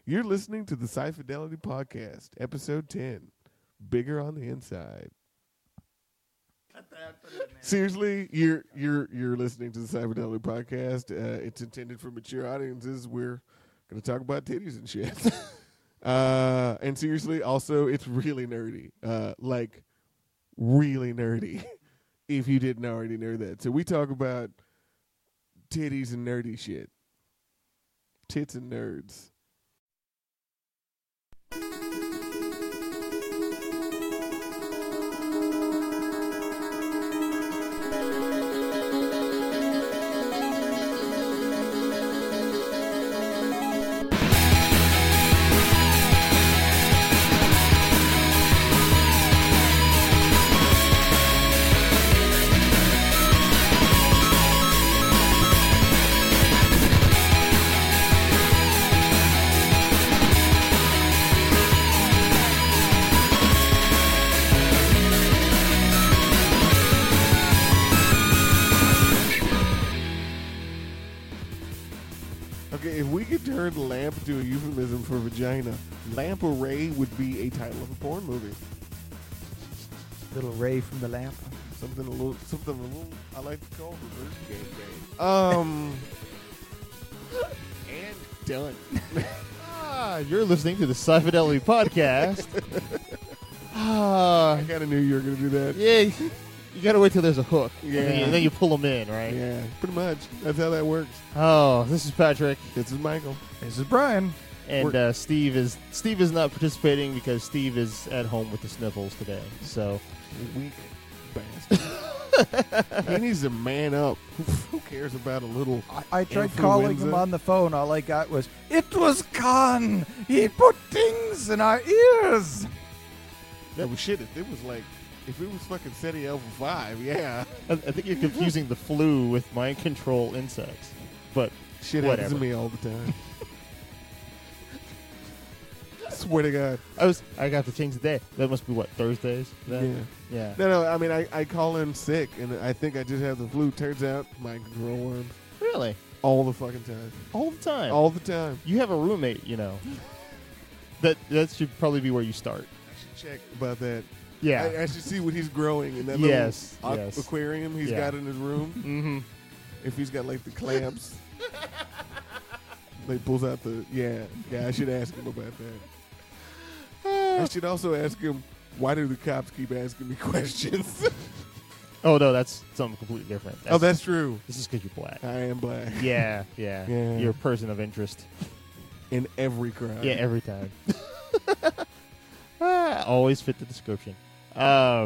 You're listening to the Sci Fidelity Podcast, Episode 10, Bigger on the Inside. Seriously, you're listening to the Sci Fidelity Podcast. It's intended for mature audiences. We're going to talk about titties and shit. And seriously, also, it's really nerdy. Like, really nerdy, if you didn't already know that. So we talk about titties and nerdy shit. Tits and nerds. Okay, if we could turn lamp into a euphemism for vagina, Lamp Array would be a title of a porn movie. Little ray from the lamp. Something a little. I like to call reverse game. And done. You're listening to the Sci Fidelity Podcast. I kind of knew you were going to do that. Yeah, you got to wait till there's a hook. Yeah. And then you pull them in, right? Yeah, pretty much. That's how that works. Oh, this is Patrick. This is Michael. This is Brian. And Steve is not participating because Steve is at home with the sniffles today. So Weak bastard. He needs to man up. Who cares about a little I tried influenza? calling him on the phone. All I got was, "It was Khan. He put things in our ears." That was shit. If it was like, if it was fucking SETI Alpha 5, yeah. I think you're confusing the flu with mind control insects. But Shit whatever. happens to me all the time. Swear to God. I got to change the day. That must be what, Thursdays? Then? Yeah. No, I mean, I call in sick, and I think I just have the flu. Turns out, mind control worms. Really? All the fucking time. All the time. All the time. You have a roommate, you know. That should probably be where you start. I should check about that. Yeah. I should see what he's growing in that Yes, little yes. aquarium he's Yeah. got in his room. Mm-hmm. If he's got, like, the clamps. He pulls out the... Yeah, I should ask him about that. I should also ask him, why do the cops keep asking me questions? Oh, no, that's something completely different. That's true. This is because you're black. I am black. Yeah. Yeah. You're a person of interest. In every crime. Yeah, every time. Always fit the description. But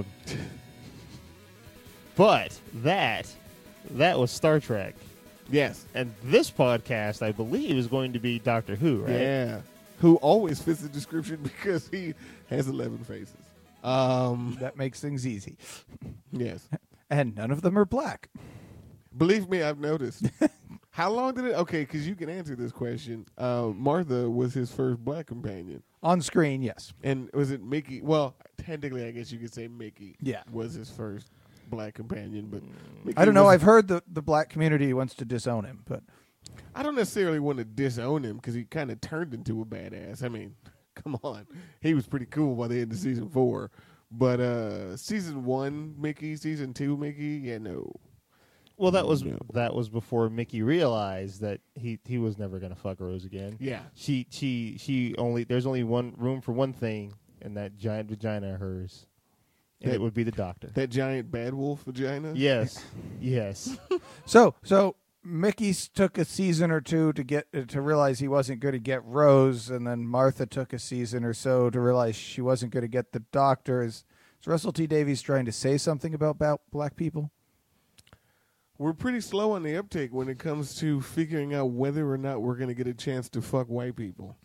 that was Star Trek. Yes. And this podcast, I believe, is going to be Doctor Who, right? Yeah. Who always fits the description because he has 11 faces. That makes things easy. Yes. And none of them are black. Believe me, I've noticed. How long did it... Okay, because you can answer this question. Martha was his first black companion. On screen, yes. And was it Mickey? Well, technically, I guess you could say Mickey Yeah. was his first black companion. But Mickey I don't know. was- I've heard the black community wants to disown him, but I don't necessarily want to disown him because he kind of turned into a badass. I mean, come on. He was pretty cool by the end of season 4. But season 1 Mickey, season 2 Mickey, yeah, no. Well, that was No. before Mickey realized that he was never going to fuck Rose again. Yeah. She only there's only one room for one thing in that giant vagina of hers, and it would be the Doctor. That giant bad wolf vagina? Yes. so Mickey took a season or two to get to realize he wasn't going to get Rose, and then Martha took a season or so to realize she wasn't going to get the Doctor. Is Russell T Davies trying to say something about black people? We're pretty slow on the uptake when it comes to figuring out whether or not we're going to get a chance to fuck white people.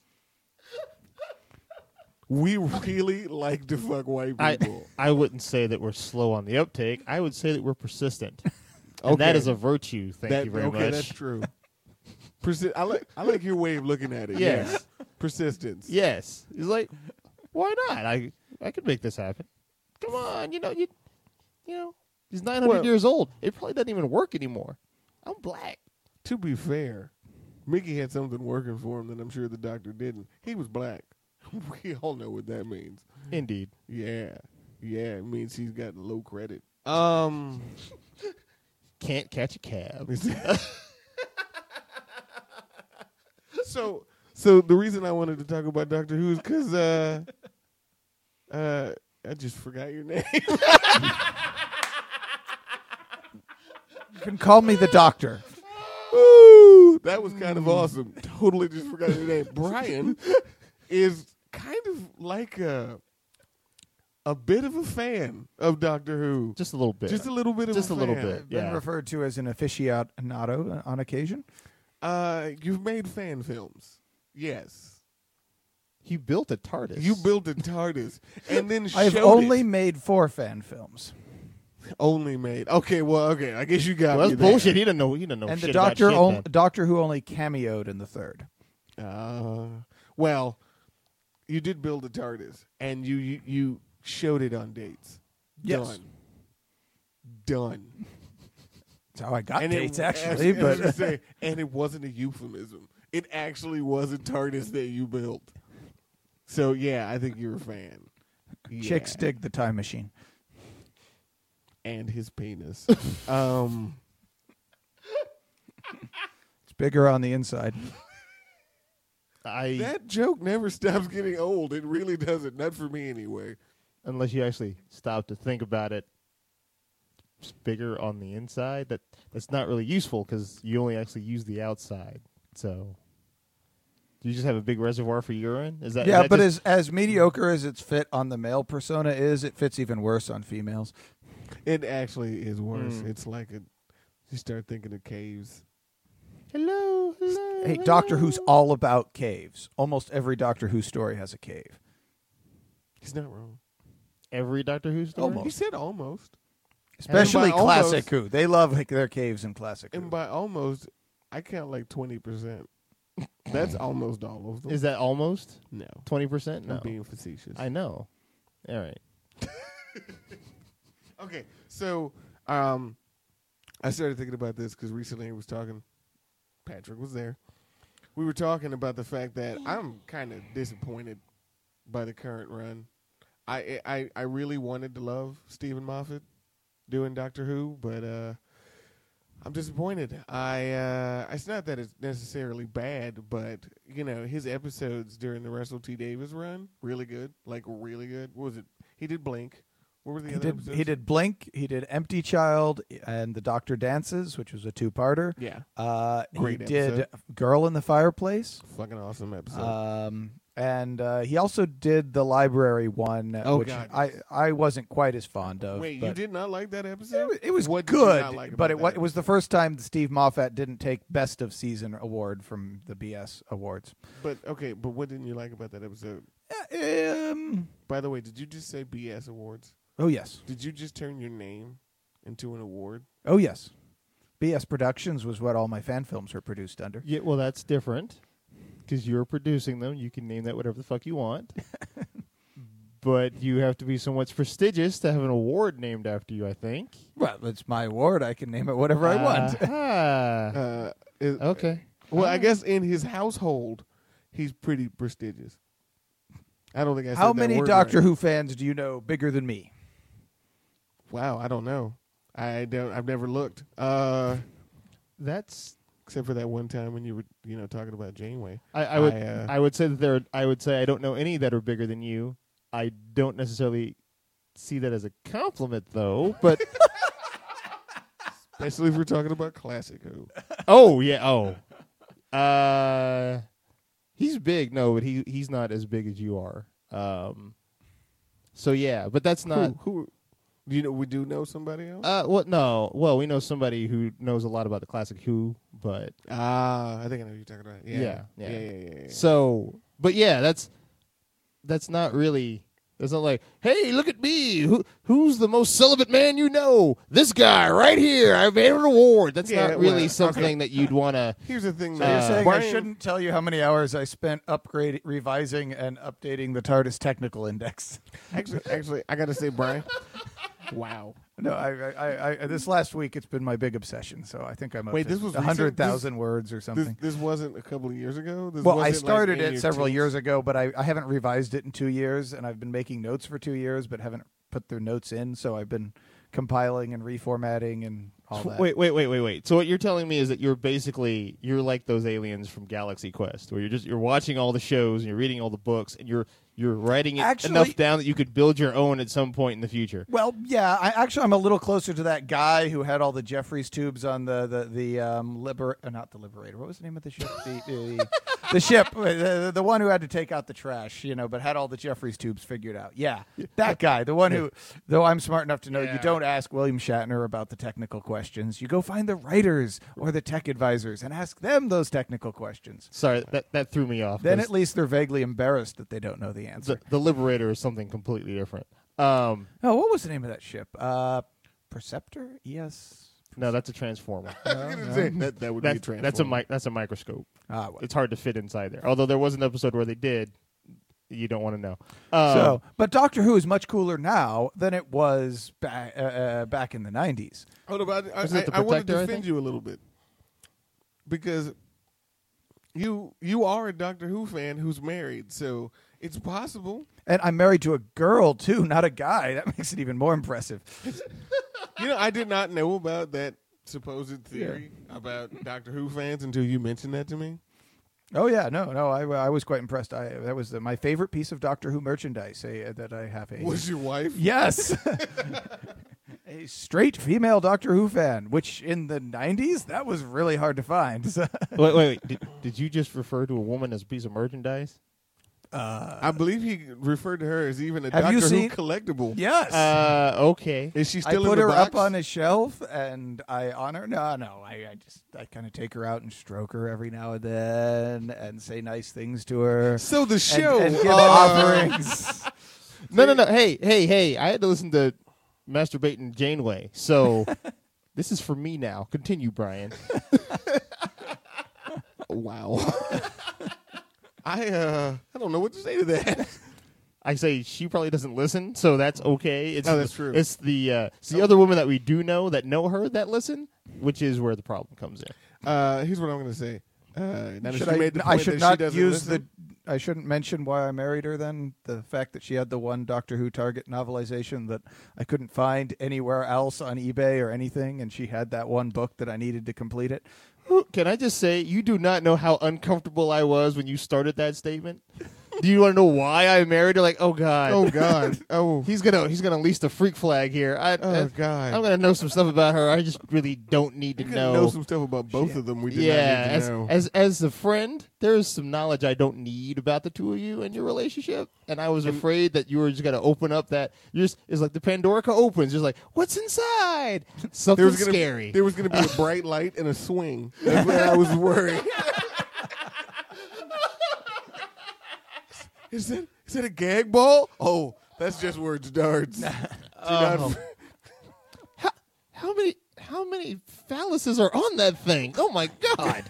We really like to fuck white people. I wouldn't say that we're slow on the uptake. I would say that we're persistent. And that Okay. is a virtue. Thank you very much. Okay, that's true. I like your way of looking at it. Yes. Yes. Persistence. Yes. He's like, why not? I could make this happen. Come on, you know. He's 900 Well- years old. It probably doesn't even work anymore. I'm black. To be fair, Mickey had something working for him that I'm sure the Doctor didn't. He was black. We all know what that means. Indeed. Yeah. Yeah, it means he's got low credit. Can't catch a cab. So the reason I wanted to talk about Doctor Who is because I just forgot your name. You can call me the Doctor. Ooh, that was kind of awesome. Totally just forgot your name. Brian is kind of like a bit of a fan of Doctor Who. Just a little bit. Just a little bit of Just a a little fan. bit. Been Yeah. referred to as an aficionado on occasion. You've made fan films. Yes. He built a TARDIS. You built a TARDIS and then I've showed only it. made 4 fan films. Only made. Okay, okay. I guess you got Well, me that's there. bullshit. He didn't know. He didn't know And shit the Doctor, about shit then. Doctor Who only cameoed in the 3rd. Well, you did build a TARDIS, and you showed it on dates. Yes. Done. That's how I got And dates, it, actually. as I was But saying, and it wasn't a euphemism. It actually was a TARDIS that you built. So yeah, I think you're a fan. chicks Yeah. dig the time machine. And his penis. It's bigger on the inside. That joke never stops getting old. It really doesn't. Not for me anyway. Unless you actually stop to think about it, it's bigger on the inside. That's not really useful because you only actually use the outside. So, do you just have a big reservoir for urine? Is that Yeah, is that but just- as mediocre as its fit on the male persona is, it fits even worse on females. It actually is worse. Mm. It's like you start thinking of caves. hello. Hey, Doctor Who's all about caves. Almost every Doctor Who story has a cave. He's not wrong. Every Doctor Who story. He said almost. Especially by classic almost- Who. They love their caves in classic Who. And by almost, I count like 20%. That's almost all of them. Is that almost No. 20%? No, I'm being facetious. I know. All right. Okay, so I started thinking about this because recently I was talking. Patrick was there. We were talking about the fact that I'm kind of disappointed by the current run. I really wanted to love Stephen Moffat doing Doctor Who, but I'm disappointed. It's not that it's necessarily bad, but his episodes during the Russell T Davies run really good, like really good. What was it? He did Blink. What were the other episodes? He did Blink, he did Empty Child, and The Doctor Dances, which was a 2-parter. Yeah, Great he did episode. Girl in the Fireplace. fucking awesome episode. And he also did the library one, which God. I wasn't quite as fond of. Wait, but you did not like that episode? It was What did you good, not like but about it was the first time Steve Moffat didn't take Best of Season award from the BS Awards. But what didn't you like about that episode? By the way, did you just say BS Awards? Oh yes, Did you just turn your name into an award? oh yes. BS Productions was what all my fan films were produced under. Yeah, well, that's different because you're producing them. You can name that whatever the fuck you want. But you have to be somewhat prestigious to have an award named after you, I think. Well, it's my award. I can name it whatever I want. Ah. Okay. Well, I guess in his household, he's pretty prestigious. I don't think I said How that many word Doctor right. Who fans do you know bigger than me? Wow, I don't know. I've never looked. That's. Except for that one time when you were, talking about Janeway. I would say that I would say I don't know any that are bigger than you. I don't necessarily see that as a compliment, though. But Especially if we're talking about classic Who. oh yeah, he's big. No, but he's not as big as you are. So yeah, but that's not. Who do you know? We do know somebody else. What? No. Well, we know somebody who knows a lot about the classic Who, but I think I know who you're talking about. Yeah. Yeah. so, but yeah, that's not really. It's not like, hey, look at me. Who's the most celibate man you know? This guy right here. I made an award. That's Yeah, not really well, something that you'd want to. Here's the thing. So you're though. saying Brian, I shouldn't tell you how many hours I spent revising and updating the TARDIS technical index. Actually, I got to say, Brian. Wow. No, I this last week it's been my big obsession. So I think I'm up Wait, to this was 100,000 words or something. This wasn't a couple of years ago. This Well, I wasn't, like, started in it your several teens? years ago, but I haven't revised it in 2 years, and I've been making notes for 2 years, but haven't put the notes in. So I've been compiling and reformatting and all that. Wait. So what you're telling me is that you're like those aliens from Galaxy Quest, where you're watching all the shows and you're reading all the books and you're writing it Actually- enough down that you could build your own at some point in the future. Well, yeah, I'm a little closer to that guy who had all the Jeffries tubes on not the Liberator. What was the name of the ship? The ship, the one who had to take out the trash, but had all the Jeffries tubes figured out. Yeah, that guy, the one who, though I'm smart enough to know you don't ask William Shatner about the technical questions. You go find the writers or the tech advisors and ask them those technical questions. Sorry, that threw me off. Then 'cause at least they're vaguely embarrassed that they don't know the answer. the Liberator is something completely different. Oh, what was the name of that ship? Perceptor? Yes. No, that's a transformer. I was gonna say, that would be a transformer. That's a microscope. Well. It's hard to fit inside there. Although there was an episode where they did. You don't want to know. But Doctor Who is much cooler now than it was back in the 90s. Hold on, Was it the I want to Protector, I defend think? you a little bit because you are a Doctor Who fan who's married, so it's possible. And I'm married to a girl, too, not a guy. That makes it even more impressive. I did not know about that supposed theory about Doctor Who fans until you mentioned that to me. Oh, yeah. No, I was quite impressed. That was my favorite piece of Doctor Who merchandise that I have. Was your wife? Yes. A straight female Doctor Who fan, which in the 90s, that was really hard to find. Wait. Did you just refer to a woman as a piece of merchandise? I believe he referred to her as even a Have you Doctor Who seen- collectible. Yes. Okay. Is she I still put in the her box? up on a shelf, and I honor. No, I kind of take her out and stroke her every now and then, and say nice things to her. So the and- show and give offerings. No. Hey. I had to listen to Masturbating Janeway. So this is for me now. Continue, Brian. Wow. I don't know what to say to that. I say she probably doesn't listen, so that's okay. It's that's true. It's the other women that we do know that know her that listen, which is where the problem comes in. Here's what I'm going to say. Now that Should she I? made the I point should that not she doesn't use listen. I shouldn't mention why I married her. Then the fact that she had the one Doctor Who Target novelization that I couldn't find anywhere else on eBay or anything, and she had that one book that I needed to complete it. Can I just say, you do not know how uncomfortable I was when you started that statement? Do you want to know why I married her? Like, oh God, Oh God. Oh. he's gonna unleash the freak flag here. Oh God. I'm gonna know some stuff about her. I just really don't need to You gotta know know. some stuff about both of them. We did Yeah, not need to know. as a friend, there is some knowledge I don't need about the two of you and your relationship. And I was afraid that you were just gonna open up that. It's like the Pandorica opens. Just like, what's inside? Something scary. There was gonna be a bright light and a swing. That's what I was worried. Is that a gag ball? Oh, that's just where it starts. Do not- How many phalluses are on that thing? Oh my God!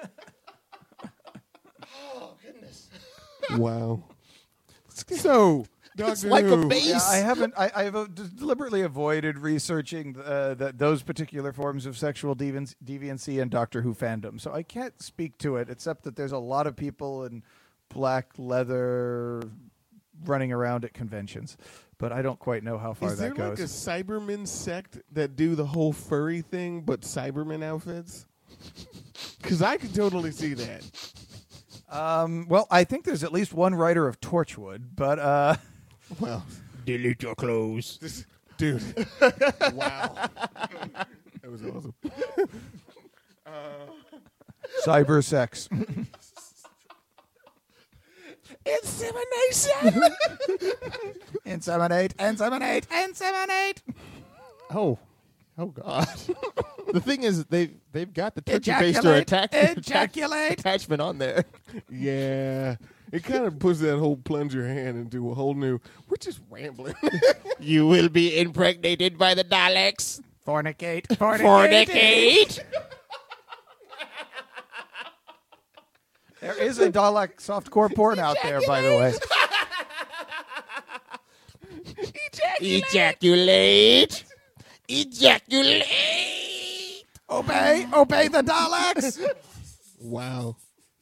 Oh goodness! Wow. So, Doctor like a Who. base. Yeah, I haven't. I've deliberately avoided researching those particular forms of sexual deviancy and Doctor Who fandom, so I can't speak to it except that there's a lot of people in black leather running around at conventions, but I don't quite know how far Is there that goes. like a Cybermen sect that do the whole furry thing, but Cybermen outfits? Because I could totally see that. Well, I think there's at least one writer of Torchwood, but Well, Delete your clothes. this dude. Wow. That was awesome. cyber sex. Insemination. Inseminate. Oh God! The thing is, they've got the turkey baster attachment on there. Yeah. It kind of puts that whole plunger hand into a whole new. We're just rambling. You will be impregnated by the Daleks. Fornicate. There is a Dalek softcore porn out there, by the way. Ejaculate. Ejaculate. Obey the Daleks. Wow.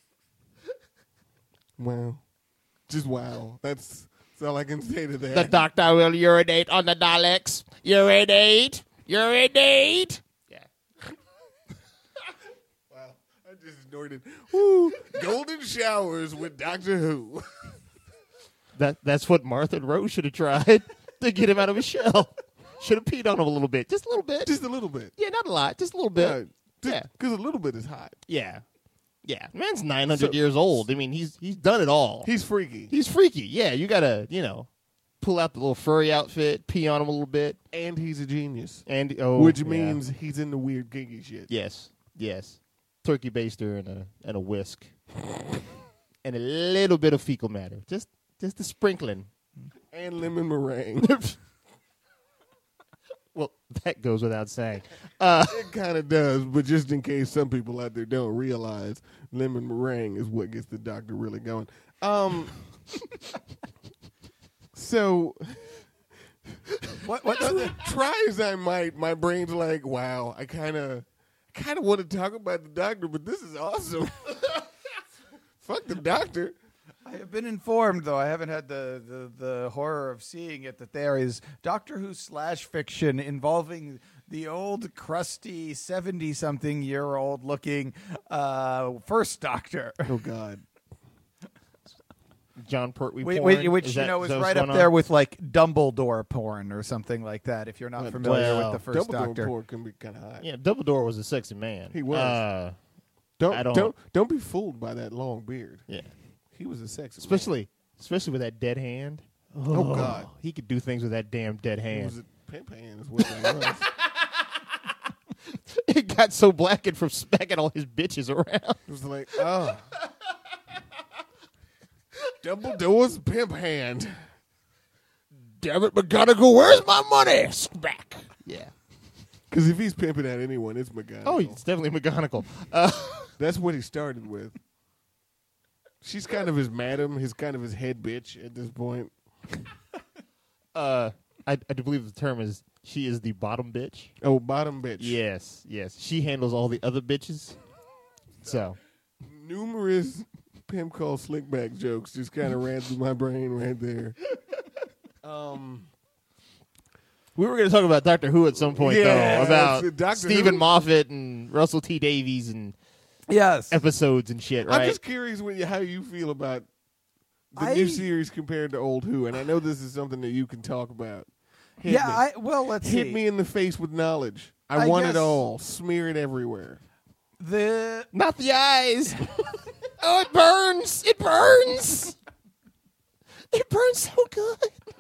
Wow. Just wow. That's all I can say to that. The doctor will urinate on the Daleks. Urinate. Yeah. Wow. I just snorted. Woo. Golden showers with Doctor Who. That's what Martha and Rose should have tried to get him out of his shell. Should have peed on him a little bit. Just a little bit. Just a little bit. Yeah, not a lot. Just a little bit. Yeah. Because a little bit is hot. Yeah. Yeah. Man's 900 years old. I mean, he's done it all. He's freaky. He's freaky. Yeah, you got to, pull out the little furry outfit, pee on him a little bit. And he's a genius. And which means he's into weird kinky shit. Yes. Turkey baster and a whisk. And a little bit of fecal matter. Just a sprinkling. And lemon meringue. Well, that goes without saying. It kind of does, but just in case some people out there don't realize, lemon meringue is what gets the doctor really going. So, What? try as I might, my brain's like, wow, I kind of want to talk about the doctor, but this is awesome. Fuck the doctor. I have been informed, though I haven't had the horror of seeing it, that there is Doctor Who / fiction involving the old, crusty, 70-something-year-old looking first Doctor. Oh, God. John Pertwee porn. Which is right up there with like Dumbledore porn or something like that. If you're not familiar with the first Dumbledore Doctor, porn can be kind of hot. Yeah, Dumbledore was a sexy man. He was. Don't be fooled by that long beard. Yeah. He was a sexy Especially with that dead hand. Oh, God. He could do things with that damn dead man. He hand. was a pimp hand is what it was. It got so blackened from smacking all his bitches around. It was like, oh. Dumbledore's pimp hand. Damn it, McGonagall, where's my money? Smack. Yeah. Because if he's pimping at anyone, it's McGonagall. Oh, it's definitely McGonagall. That's what he started with. She's kind of his madam, his head bitch at this point. I do believe the term is she is the bottom bitch. Oh, bottom bitch. Yes. She handles all the other bitches. So. Numerous pimp call slickback jokes just kind of ran through my brain right there. We were going to talk about Doctor Who at some point, though, about Doctor Stephen Who? Moffat and Russell T. Davies and yes, episodes and shit, right? I'm just curious how you feel about the new series compared to old Who, and I know this is something that you can talk about. let's Hit see. me in the face with knowledge. I want it all. Smear it everywhere. Not the eyes. Oh, it burns. It burns. It burns so good.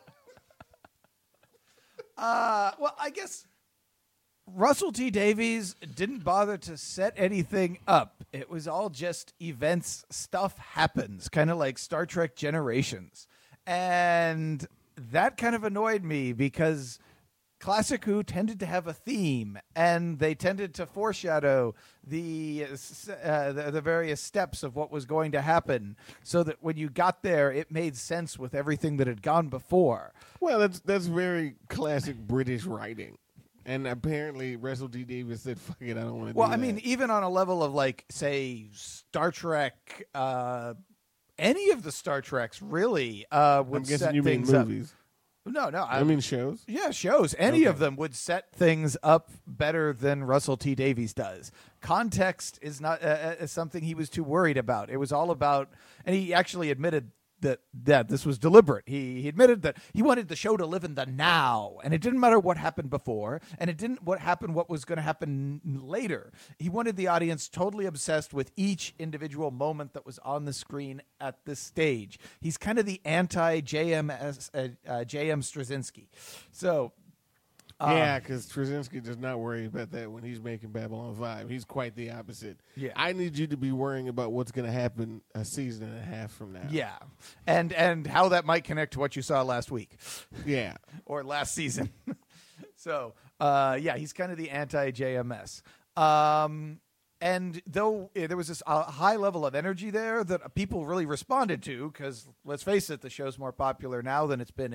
Well, I guess Russell T. Davies didn't bother to set anything up. It was all just events. Stuff happens, kind of like Star Trek Generations. And that kind of annoyed me because Classic Who tended to have a theme, and they tended to foreshadow the various steps of what was going to happen, so that when you got there, it made sense with everything that had gone before. Well, that's very classic British writing. And apparently Russell T. Davies said, fuck it, I don't want to do that. Well, I mean, even on a level of, like, say, Star Trek, any of the Star Treks really would I'm guessing set you mean things up. movies. No, I mean shows. Yeah, shows. Any of them would set things up better than Russell T. Davies does. Context is not something he was too worried about. It was all about, and he actually admitted that this was deliberate. He admitted that he wanted the show to live in the now, and it didn't matter what happened before, and it didn't what was going to happen later. He wanted the audience totally obsessed with each individual moment that was on the screen at this stage. He's kind of the anti-J.M. Straczynski. So. Yeah, because Straczynski does not worry about that when he's making Babylon 5. He's quite the opposite. Yeah. I need you to be worrying about what's going to happen a season and a half from now. Yeah, and how that might connect to what you saw last week. Yeah. Or last season. So, he's kind of the anti-JMS. And though there was this high level of energy there that people really responded to, because let's face it, the show's more popular now than it's been in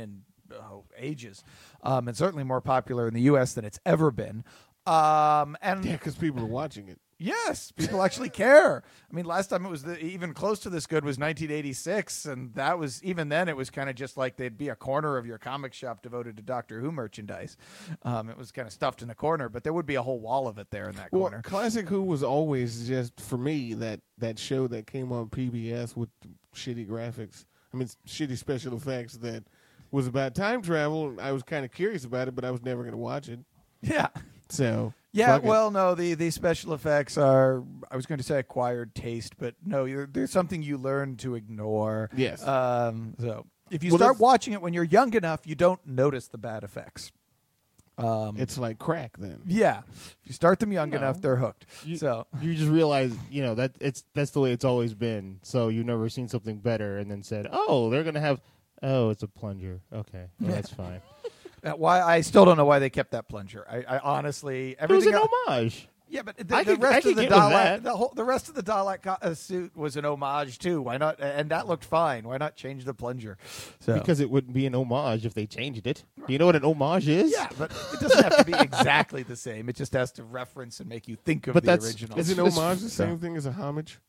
ages, and certainly more popular in the U.S. than it's ever been. And Yeah, because people are watching it. yes, people actually care. I mean, last time it was even close to this good was 1986, and that was even then it was kind of just like they'd be a corner of your comic shop devoted to Doctor Who merchandise. It was kind of stuffed in a corner, but there would be a whole wall of it there in that Well, corner. Classic Who was always just, for me, that show that came on PBS with shitty graphics. I mean, shitty special effects that was about time travel. I was kind of curious about it, but I was never going to watch it. Yeah. So Yeah, fuck it. well, no, the special effects are, I was going to say acquired taste, but no, there's something you learn to ignore. Yes. So if you Well, start that's- watching it when you're young enough, you don't notice the bad effects. It's like crack then. Yeah. If you start them young No. enough, they're hooked. You, So you just realize, that's the way it's always been. So you've never seen something better, and then said, "Oh, they're gonna have, it's a plunger. Okay, well, that's fine." why I still don't know why they kept that plunger. I honestly It was everything an else- homage. Yeah, but I the could rest of the get with Dalek, that. the rest of the Dalek suit was an homage too. Why not? And that looked fine. Why not change the plunger? So Because it wouldn't be an homage if they changed it. Do you know what an homage is? yeah, but it doesn't have to be exactly the same. It just has to reference and make you think of But the that's- original. Is an It's- homage the so- same thing as a homage?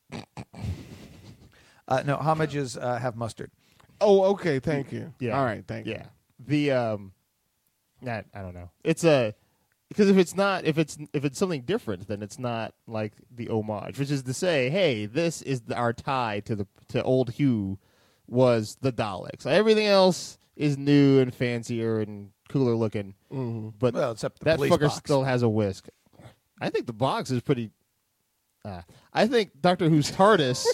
No, homages have mustard. Oh, okay. Thank you. Yeah. All right. Thank you. Yeah. The I don't know. It's a because if it's something different, then it's not like the homage, which is to say, hey, this is our tie to old Hugh was the Daleks. Everything else is new and fancier and cooler looking, but Well, except the that police fucker box. still has a whisk. I think the box is pretty. I think Doctor Who's TARDIS.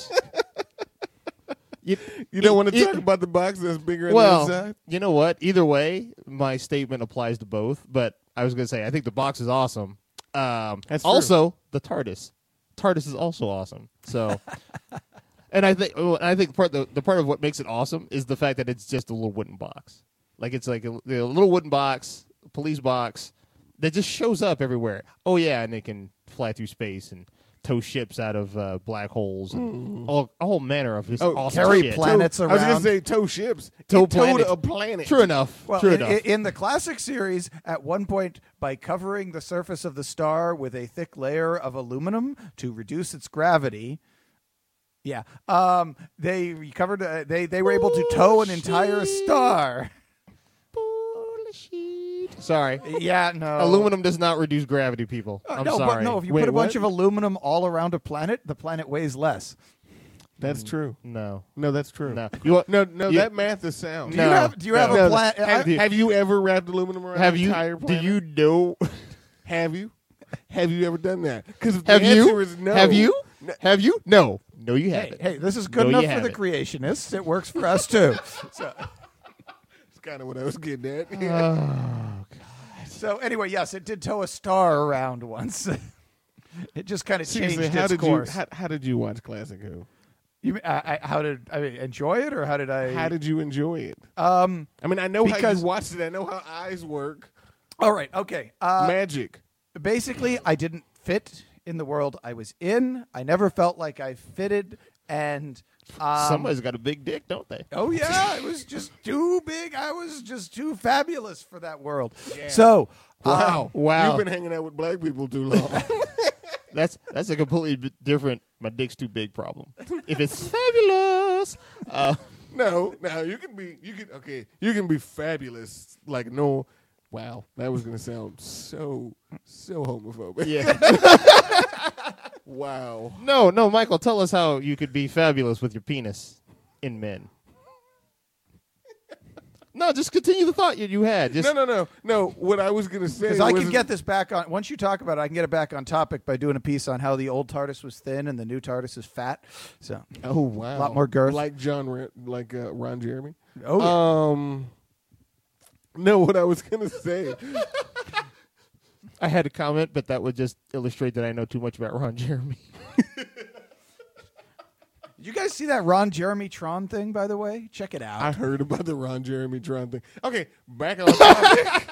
You don't want to talk about the box that's bigger on the Well, inside? you know what? Either way, my statement applies to both. But I was going to say, I think the box is awesome. That's true. Also, the TARDIS. TARDIS is also awesome. So, and I think the part of what makes it awesome is the fact that it's just a little wooden box. Like it's like a little wooden box, a police box that just shows up everywhere. Oh yeah, and it can fly through space and tow ships out of black holes and a whole manner of just awesome carry shit. planets I was around. going to say tow ships. Tow It towed planets. a planet. True enough. Well, True enough. in the classic series, at one point, by covering the surface of the star with a thick layer of aluminum to reduce its gravity, they recovered. They were able to tow an entire star. Sorry. Yeah, no. Aluminum does not reduce gravity, people. I'm no, sorry. but no. If you Wait, put a bunch what? of aluminum all around a planet, the planet weighs less. That's true. No. No, that's true. No. You want, No, you- that math is sound. Do you have no. a planet? Have you ever wrapped aluminum around Have the you? entire Do planet? you know? Have you? Have you ever done that? Because Have the you? answer is no. Have you? Have you? No. No, you Hey, haven't. hey, this is good No, you enough for the haven't. creationists. It works for us too. So, That's kind of what I was getting at. so anyway, yes, it did tow a star around once. It just kind of changed Seriously, its course. how did you watch Classic Who? How did I enjoy it, or how did I? How did you enjoy it? I mean, I know how because- you watched it. I know how eyes work. All right, okay. Magic. Basically, I didn't fit in the world I was in. I never felt like I fitted, and Somebody's got a big dick, don't they? oh yeah, it was just too big. I was just too fabulous for that world. So Wow. wow. You've been hanging out with black people too long. That's a completely different. My dick's too big problem. If it's fabulous, No, you can be fabulous. Like, no, wow, that was going to sound so homophobic. yeah. Wow. No, Michael, tell us how you could be fabulous with your penis in men. No, just continue the thought you had. Just No. What I was going to say because I was can get this back on. Once you talk about it, I can get it back on topic by doing a piece on how the old TARDIS was thin and the new TARDIS is fat. So Oh, wow. A lot more girth. Like Ron Jeremy. oh No, what I was going to say. I had a comment, but that would just illustrate that I know too much about Ron Jeremy. did you guys see that Ron Jeremy Tron thing? By the way, check it out. I heard about the Ron Jeremy Tron thing. Okay, back on topic.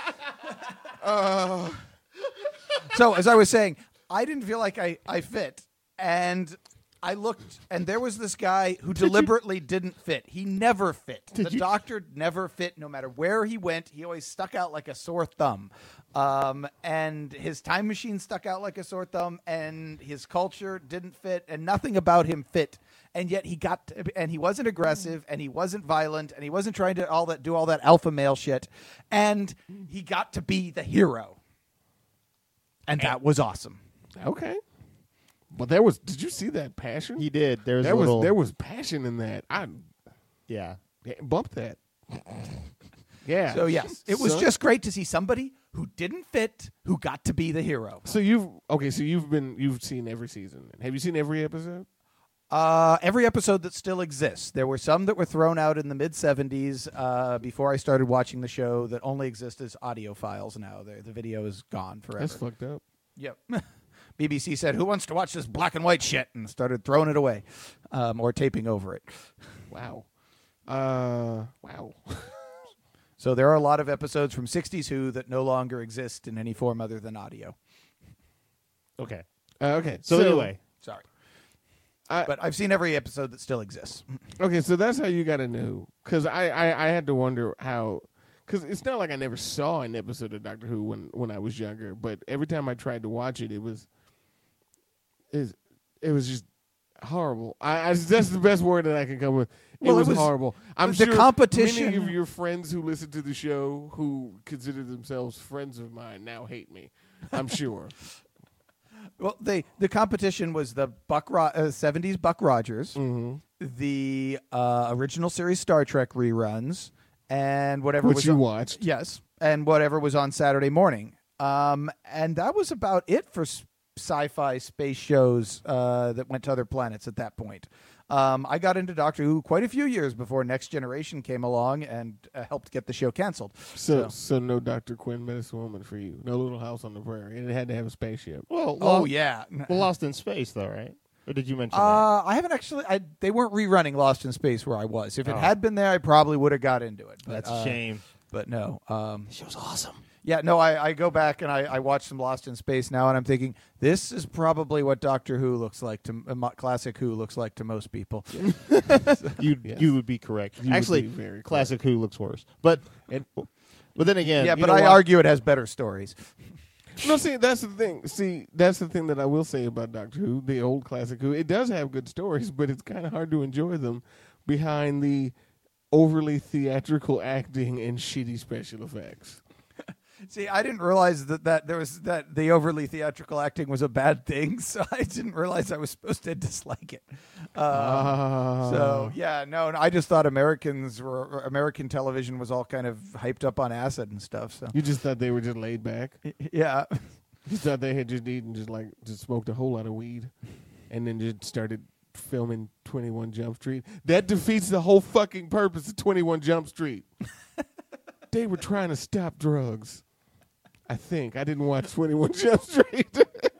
So as I was saying, I didn't feel like I fit, and I looked, and there was this guy who deliberately didn't fit. He never fit. The doctor never fit. No matter where he went, he always stuck out like a sore thumb. And his time machine stuck out like a sore thumb, and his culture didn't fit, and nothing about him fit. And yet and he wasn't aggressive, and he wasn't violent, and he wasn't trying to do all that alpha male shit. And he got to be the hero. And that was awesome. Okay. But did you see that passion? He did. There was passion in that. Yeah. Bump that. Yeah. So yes, it was just great to see somebody who didn't fit who got to be the hero. So you've seen every season. Have you seen every episode? Every episode that still exists. There were some that were thrown out in the mid-'70s before I started watching the show that only exist as audio files now. The video is gone forever. That's fucked up. Yep. BBC said, "Who wants to watch this black and white shit?" and started throwing it away or taping over it. Wow. Wow. So there are a lot of episodes from 60s Who that no longer exist in any form other than audio. Okay. Okay. So anyway. Sorry. But I've seen every episode that still exists. Okay, so that's how you got to know. Because I had to wonder how... Because it's not like I never saw an episode of Doctor Who when I was younger, but every time I tried to watch it, it was just horrible. That's the best word that I can come with. It was horrible. I'm the sure competition. many of your friends who listen to the show who consider themselves friends of mine now hate me. I'm sure. Well, the competition was the 70s Buck Rogers, the original series Star Trek reruns, and whatever Which you watched. Yes, and whatever was on Saturday morning. And that was about it for sci-fi space shows that went to other planets at that point. I got into Doctor Who quite a few years before Next Generation came along and helped get the show canceled. So no Dr. Quinn, Medicine Woman for you. No Little House on the Prairie. And it had to have a spaceship. Well, Lost in Space, though, right? Or did you mention that? I haven't actually. They weren't rerunning Lost in Space where I was. If it had been there, I probably would have got into it. But, that's a shame. But no. The show's awesome. Yeah, no, I go back and I watch some Lost in Space now, and I'm thinking, this is probably what Doctor Who looks like to Classic Who looks like to most people. You would be correct. Actually, Classic Who looks worse. But then again... Yeah, but I argue it has better stories. No, see, that's the thing. That's the thing that I will say about Doctor Who, the old Classic Who. It does have good stories, but it's kind of hard to enjoy them behind the overly theatrical acting and shitty special effects. See, I didn't realize that the overly theatrical acting was a bad thing, so I didn't realize I was supposed to dislike it. So yeah, no, I just thought American television was all kind of hyped up on acid and stuff. So you just thought they were just laid back. Yeah, you thought they had just smoked a whole lot of weed, and then just started filming 21 Jump Street. That defeats the whole fucking purpose of 21 Jump Street. They were trying to stop drugs. I think. I didn't watch 21 Jump Street.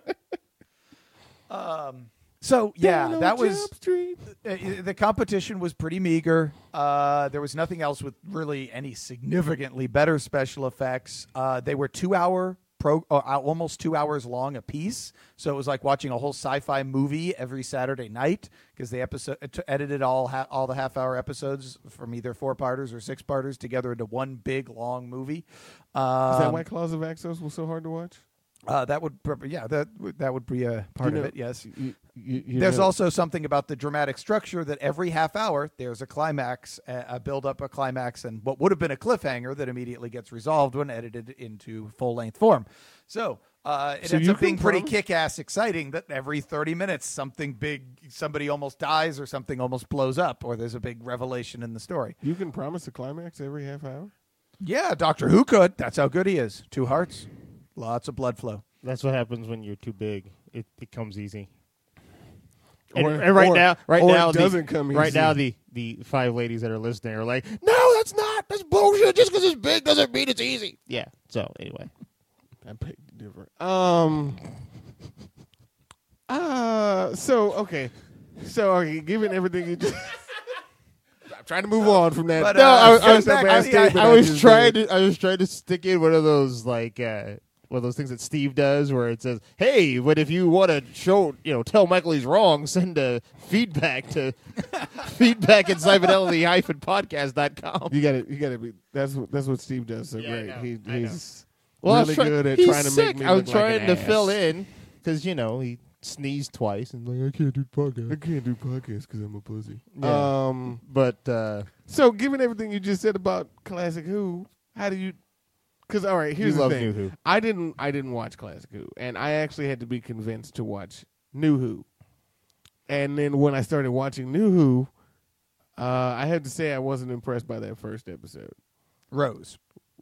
So, yeah, that was... Jump Street. The competition was pretty meager. There was nothing else with really any significantly better special effects. They were 2-hour... almost 2 hours long a piece, so it was like watching a whole sci-fi movie every Saturday night because they edited all the half-hour episodes from either 4-parters or 6-parters together into one big long movie. Is that why Claws of Axos was so hard to watch? That would be a part of it. Yes. There's also something about the dramatic structure that every half hour there's a climax, a build up, a climax, and what would have been a cliffhanger that immediately gets resolved when edited into full length form. So it ends up being pretty kick ass exciting that every 30 minutes something big, somebody almost dies or something almost blows up or there's a big revelation in the story. You can promise a climax every half hour? Yeah, Doctor Who could. That's how good he is. 2 hearts. Lots of blood flow. That's what happens when you're too big. It becomes easy. And right now, the 5 ladies that are listening are like, "No, that's not. That's bullshit. Just because it's big doesn't mean it's easy." Yeah. So anyway, I beg to differ. So given everything you just. I'm trying to move on from that. But, I was trying to stick in one of those like one of those things that Steve does where it says, "Hey, but if you want to tell Michael he's wrong, send a feedback to feedback@cyfidelity-podcast.com." You gotta be. That's what Steve does so Yeah, great. I know, He's Well, really good at he's trying to sick. make me I was look like trying an to ass. fill in because he sneezed twice and like I can't do podcast. I can't do podcasts because I'm a pussy. Yeah. But So given everything you just said about Classic Who, how do you? Because all right, here's You the love thing. New Who. I didn't watch Classic Who, and I actually had to be convinced to watch New Who. And then when I started watching New Who, I had to say I wasn't impressed by that first episode. Rose.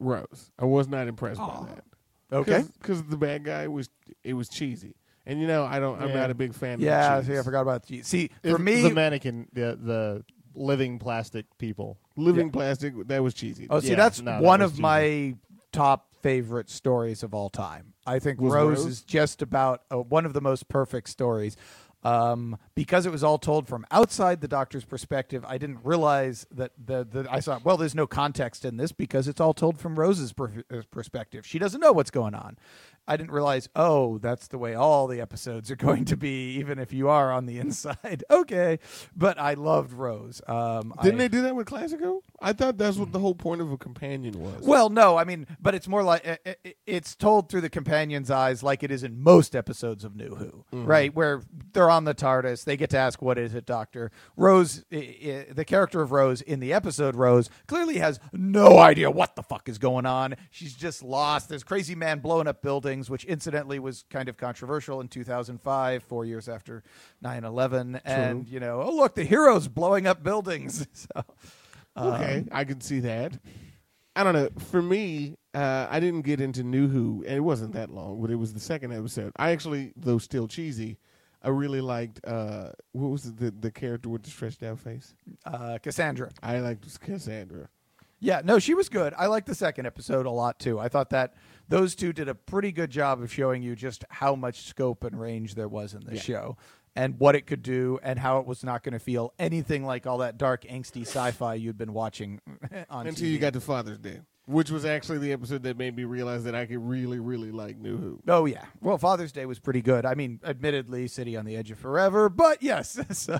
I was not impressed by Oh. that. Okay. Because the bad guy was cheesy, and I'm Yeah. not a big fan. Yeah, of see, I cheese. forgot about the See, It's for me, the mannequin, the living plastic people. Living plastic, that was cheesy. oh, see, Yeah, that's no, that one was of my top favorite stories of all time. I think Was Rose Rose? is just about one of the most perfect stories. Because it was all told from outside the Doctor's perspective, I didn't realize that I thought, well, there's no context in this because it's all told from Rose's perspective. She doesn't know what's going on. I didn't realize, oh, that's the way all the episodes are going to be, even if you are on the inside. Okay. But I loved Rose. Didn't they do that with Classic Who? I thought that's what the whole point of a companion was. Well, no, I mean, but it's more like it's told through the companion's eyes, like it is in most episodes of New Who, right? Where they're on the TARDIS, they get to ask, "What is it, Doctor?" Rose, the character of Rose in the episode Rose, clearly has no idea what the fuck is going on. She's just lost. There's crazy man blowing up buildings, which incidentally was kind of controversial in 2005, 4 years after 9/11, and oh look, the hero's blowing up buildings. So. Okay, I can see that. I don't know. For me, I didn't get into New Who, and it wasn't that long, but it was the second episode. I actually, though still cheesy, I really liked, what was the character with the stretched out face? Cassandra. I liked Cassandra. Yeah, no, she was good. I liked the second episode a lot, too. I thought that those two did a pretty good job of showing you just how much scope and range there was in the show and what it could do and how it was not going to feel anything like all that dark, angsty sci-fi you'd been watching on Until TV. you got to Father's Day, which was actually the episode that made me realize that I could really, really like New Who. Oh, yeah. Well, Father's Day was pretty good. I mean, admittedly, City on the Edge of Forever, but yes. So,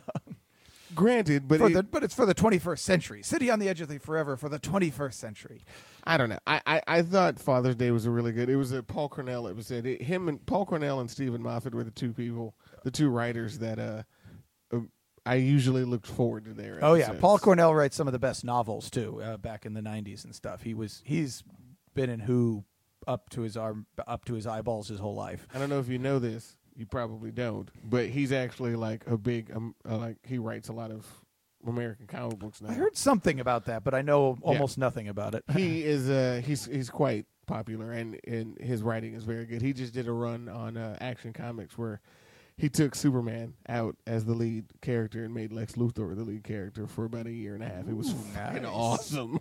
Granted, but but it's for the 21st century. City on the Edge of the Forever for the 21st century. I don't know. I thought Father's Day was a really good. It was a Paul Cornell episode. Him and Paul Cornell and Stephen Moffat were the two writers that I usually looked forward to their. Oh yeah, episodes. Paul Cornell writes some of the best novels too. Back in the '90s and stuff, he's been in Who up to his eyeballs his whole life. I don't know if you know this. You probably don't, but he's actually like a big he writes a lot of American comic books now. I heard something about that, but I know almost nothing about it. He is he's quite popular and his writing is very good. He just did a run on Action Comics where he took Superman out as the lead character and made Lex Luthor the lead character for about a year and a half. It was fucking awesome.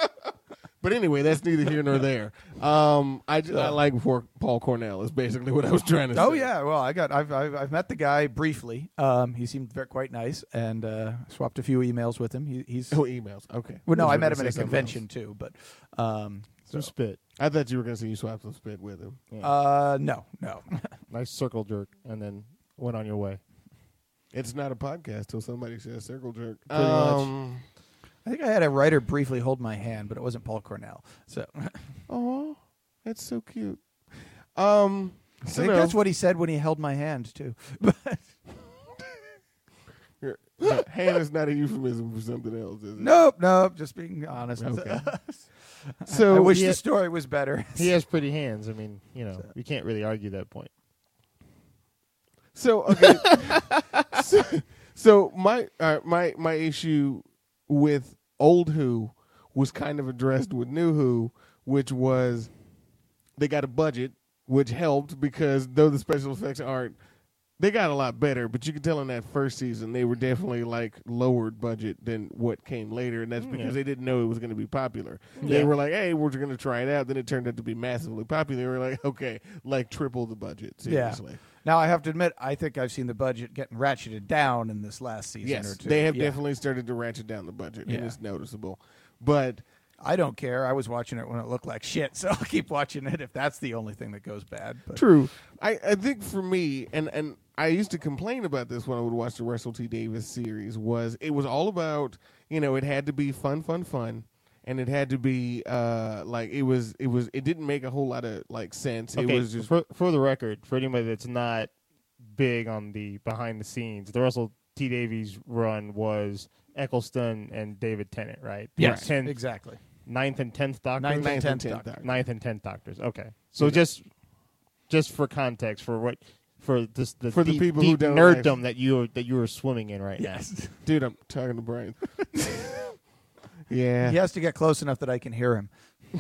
But anyway, that's neither here nor there. I like Paul Cornell is basically what I was trying to say. Oh yeah, well I've met the guy briefly. He seemed quite nice, and swapped a few emails with him. He's emails. Okay. well, no, I was met gonna him at a say something convention else. too, but Some spit. I thought you were going to say you swapped some spit with him. no. Nice circle jerk, and then went on your way. It's not a podcast till somebody says circle jerk. Pretty much. I think I had a writer briefly hold my hand, but it wasn't Paul Cornell. So Oh, that's so cute. I think that's what he said when he held my hand too. But hand is not a euphemism for something else, is it? nope, just being honest. Okay. So I wish yeah. the story was better. He has pretty hands. I mean, you can't really argue that point. So okay. so my issue with old Who was kind of addressed with New Who, which was they got a budget, which helped because though the special effects aren't, they got a lot better. But you could tell in that first season they were definitely like lowered budget than what came later, and that's because they didn't know it was going to be popular. They were like, "Hey, we're going to try it out." Then it turned out to be massively popular. They were like, "Okay, like triple the budget." Seriously. Yeah. Now I have to admit, I think I've seen the budget getting ratcheted down in this last season or Yes, two. they have Yeah. definitely started to ratchet down the budget, and it's noticeable. But I don't care. I was watching it when it looked like shit, so I'll keep watching it if that's the only thing that goes bad. But. True. I think for me, and I used to complain about this when I would watch the Russell T. Davies series, was it was all about, it had to be fun, and it had to be it didn't make a whole lot of sense. Okay, It was just for the record, for anybody that's not big on the behind the scenes, the Russell T. Davies run was Eccleston and David Tennant, right? Yes, 10th, exactly. 9th and 10th Doctors? Ninth and 10th Doctor. Doctor. 9th and 10th Doctors. Okay. So just for context, for the people who don't nerddom that you are swimming in right Yes. dude, I'm talking to Brian. Yeah. He has to get close enough that I can hear him.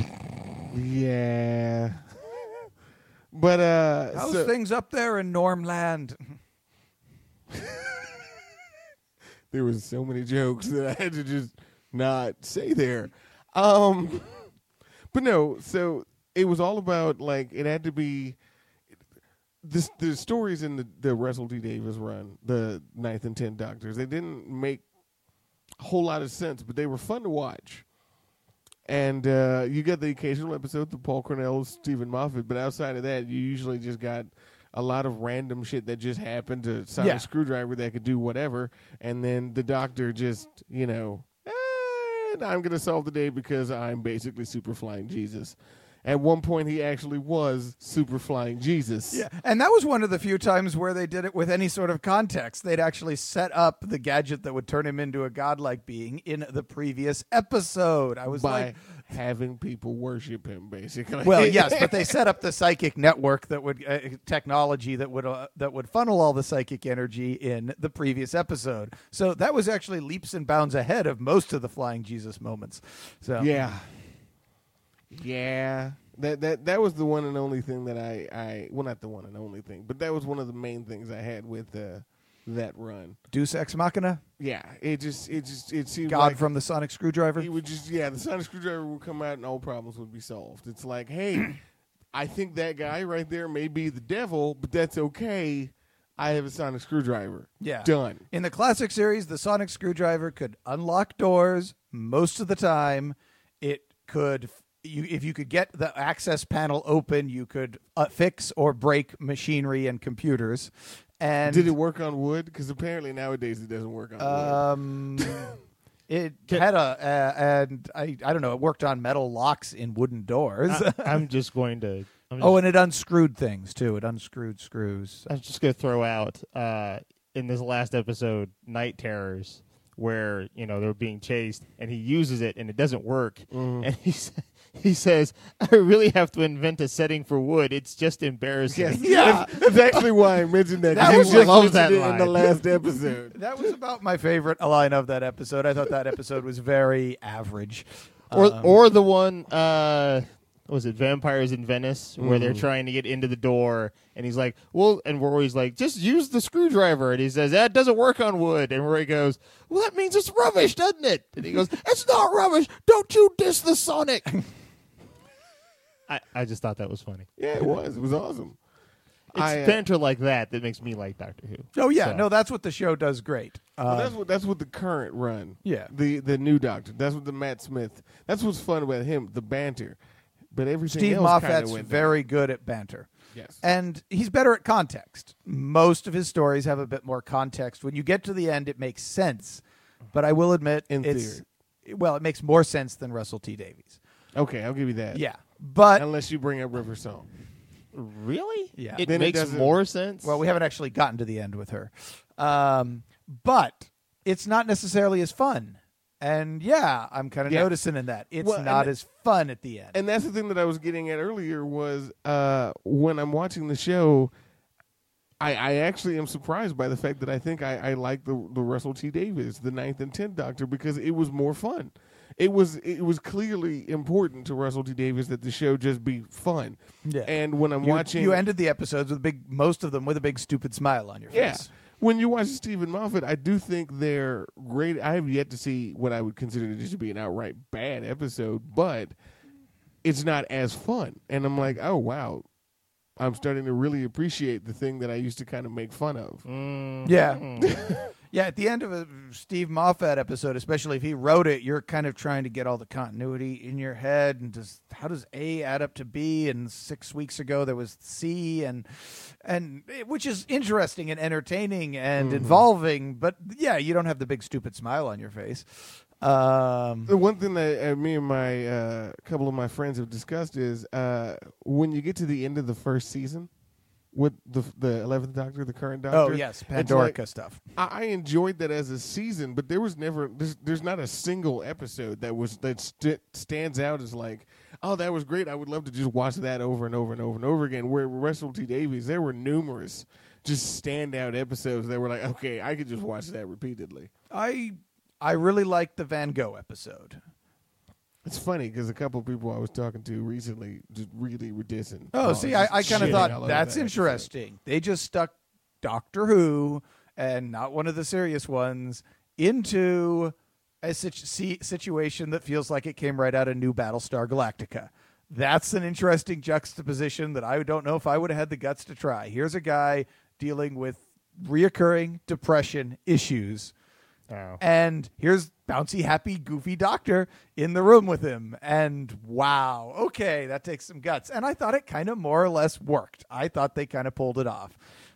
Yeah. But How's things up there in Normland? there was so many jokes that I had to just not say there. But no, so it was all about it had to be the stories in the Russell T. Davies run, the 9th and 10th Doctors. They didn't make a whole lot of sense, but they were fun to watch. And you get the occasional episode with Paul Cornell, Stephen Moffat, but outside of that, you usually just got a lot of random shit that just happened to Sonic Screwdriver that could do whatever, and then the Doctor just, I'm going to solve the day because I'm basically Super Flying Jesus. At one point, he actually was Super Flying Jesus. Yeah, and that was one of the few times where they did it with any sort of context. They'd actually set up the gadget that would turn him into a godlike being in the previous episode. I was by having people worship him, basically. Well, yes, but they set up the psychic network that would technology that would funnel all the psychic energy in the previous episode. So that was actually leaps and bounds ahead of most of the Flying Jesus moments. So yeah. That was the one and only thing that I well, not the one and only thing, but that was one of the main things I had with that run. Deus Ex Machina. Yeah, it seemed God like from the Sonic Screwdriver. he would just the Sonic Screwdriver would come out and all problems would be solved. It's like, hey, I think that guy right there may be the devil, but that's okay. I have a Sonic Screwdriver. Yeah. Done. In the classic series, the Sonic Screwdriver could unlock doors most of the time. It could. If you could get the access panel open, you could fix or break machinery and computers. And did it work on wood? Because apparently nowadays it doesn't work on wood. It had and I don't know. It worked on metal locks in wooden doors. I'm just going to. And it unscrewed things too. It unscrewed screws. I was just going to throw out in this last episode, Night Terrors, where they're being chased, and he uses it and it doesn't work, and he says, "I really have to invent a setting for wood. It's just embarrassing." Yeah, that's actually why I mentioned that. That He was- just love that mentioned it in the line. last episode. That was about my favorite line of that episode. I thought that episode was very average. Or the one, was it Vampires in Venice, where they're trying to get into the door, and he's like, well, and Rory's like, just use the screwdriver, and he says, that doesn't work on wood, and Rory goes, well, that means it's rubbish, doesn't it? And he goes, it's not rubbish, don't you diss the Sonic. I just thought that was funny. Yeah, it was. It was awesome. It's banter like that makes me like Doctor Who. Oh yeah, So- no, that's what the show does great. Well, that's what the current run. Yeah. The new Doctor. That's what the Matt Smith. That's what's fun about him. The banter. But everything Steve else kinda Moffat's went very good at banter. Yes. And he's better at context. Most of his stories have a bit more context. When you get to the end, it makes sense. But I will admit, In well, it makes more sense than Russell T. Davies. Okay, I'll give you that. Yeah. But, Unless you bring up River Song. Really? Yeah. It Then it makes doesn't- more sense? well, we haven't actually gotten to the end with her. But it's not necessarily as fun. And yeah, I'm kind of Yeah. noticing in that. It's Well, not and- as fun at the end. And that's the thing that I was getting at earlier was when I'm watching the show, I actually am surprised by the fact that I think I like the Russell T. Davies, the 9th and 10th Doctor, because it was more fun. It was clearly important to Russell T. Davies that the show just be fun. Yeah. And when I'm you, watching, you ended the episodes with most of them with a big stupid smile on your yeah. face. When you watch Stephen Moffat, I do think they're great. I have yet to see what I would consider to just be an outright bad episode, but it's not as fun. And I'm like, oh, wow. I'm starting to really appreciate the thing that I used to kind of make fun of. Yeah. Yeah, at the end of a Steve Moffat episode, especially if he wrote it, you're kind of trying to get all the continuity in your head. And how does A add up to B? And 6 weeks ago there was C, and which is interesting and entertaining and involving. But yeah, you don't have the big stupid smile on your face. The one thing that me and my couple of my friends have discussed is when you get to the end of the first season with the 11th Doctor, the current Doctor. Oh yes, Pandorica stuff. I enjoyed that as a season, but there was never there's not a single episode that stands out as like, oh, that was great. I would love to just watch that over and over and over and over again. Where Russell T Davies, there were numerous just standout episodes that were like, okay, I could just watch that repeatedly. I really liked the Van Gogh episode. It's funny because a couple of people I was talking to recently just really were dissing. Oh, see, I kind of thought that's interesting. They just stuck Doctor Who, and not one of the serious ones, into a situation that feels like it came right out of New Battlestar Galactica. That's an interesting juxtaposition that I don't know if I would have had the guts to try. Here's a guy dealing with reoccurring depression issues. Oh. And here's bouncy, happy, goofy doctor in the room with him. And wow, okay, that takes some guts. And I thought it kind of more or less worked. I thought they kind of pulled it off.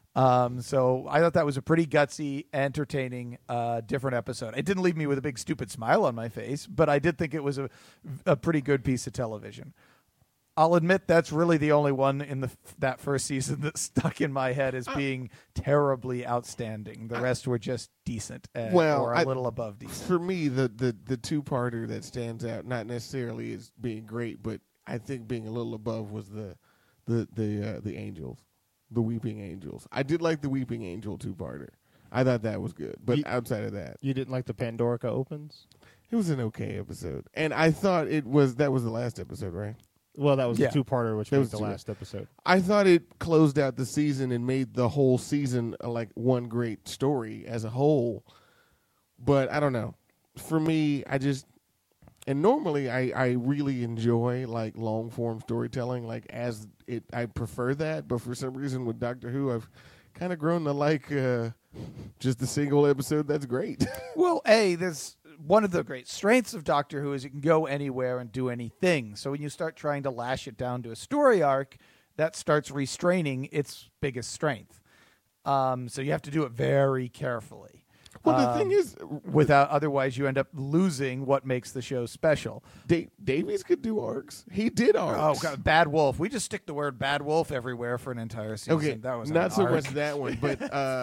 So I thought that was a pretty gutsy, entertaining, different episode. It didn't leave me with a big, stupid smile on my face, but I did think it was a pretty good piece of television. I'll admit that's really the only one in that first season that stuck in my head as being terribly outstanding. The rest were just decent, or a little above decent. For me, the two-parter that stands out, not necessarily as being great, but I think being a little above was the angels, the Weeping Angels. I did like the Weeping Angel two-parter. I thought that was good, but outside of that, you didn't like the Pandorica opens? It was an okay episode, and I thought that was the last episode, right? Well, that was the two-parter, which was the last episode. I thought it closed out the season and made the whole season like one great story as a whole. But I don't know. For me, and normally I really enjoy like long-form storytelling. Like I prefer that. But for some reason with Doctor Who, I've kind of grown to like just a single episode that's great. Well, there's one of the great strengths of Doctor Who is it can go anywhere and do anything. So when you start trying to lash it down to a story arc, that starts restraining its biggest strength. So you have to do it very carefully. Well, the thing is, otherwise you end up losing what makes the show special. Davies could do arcs. He did arcs. Oh, God, Bad Wolf. We just stick the word Bad Wolf everywhere for an entire season. Okay, that was not so arc. much that one, but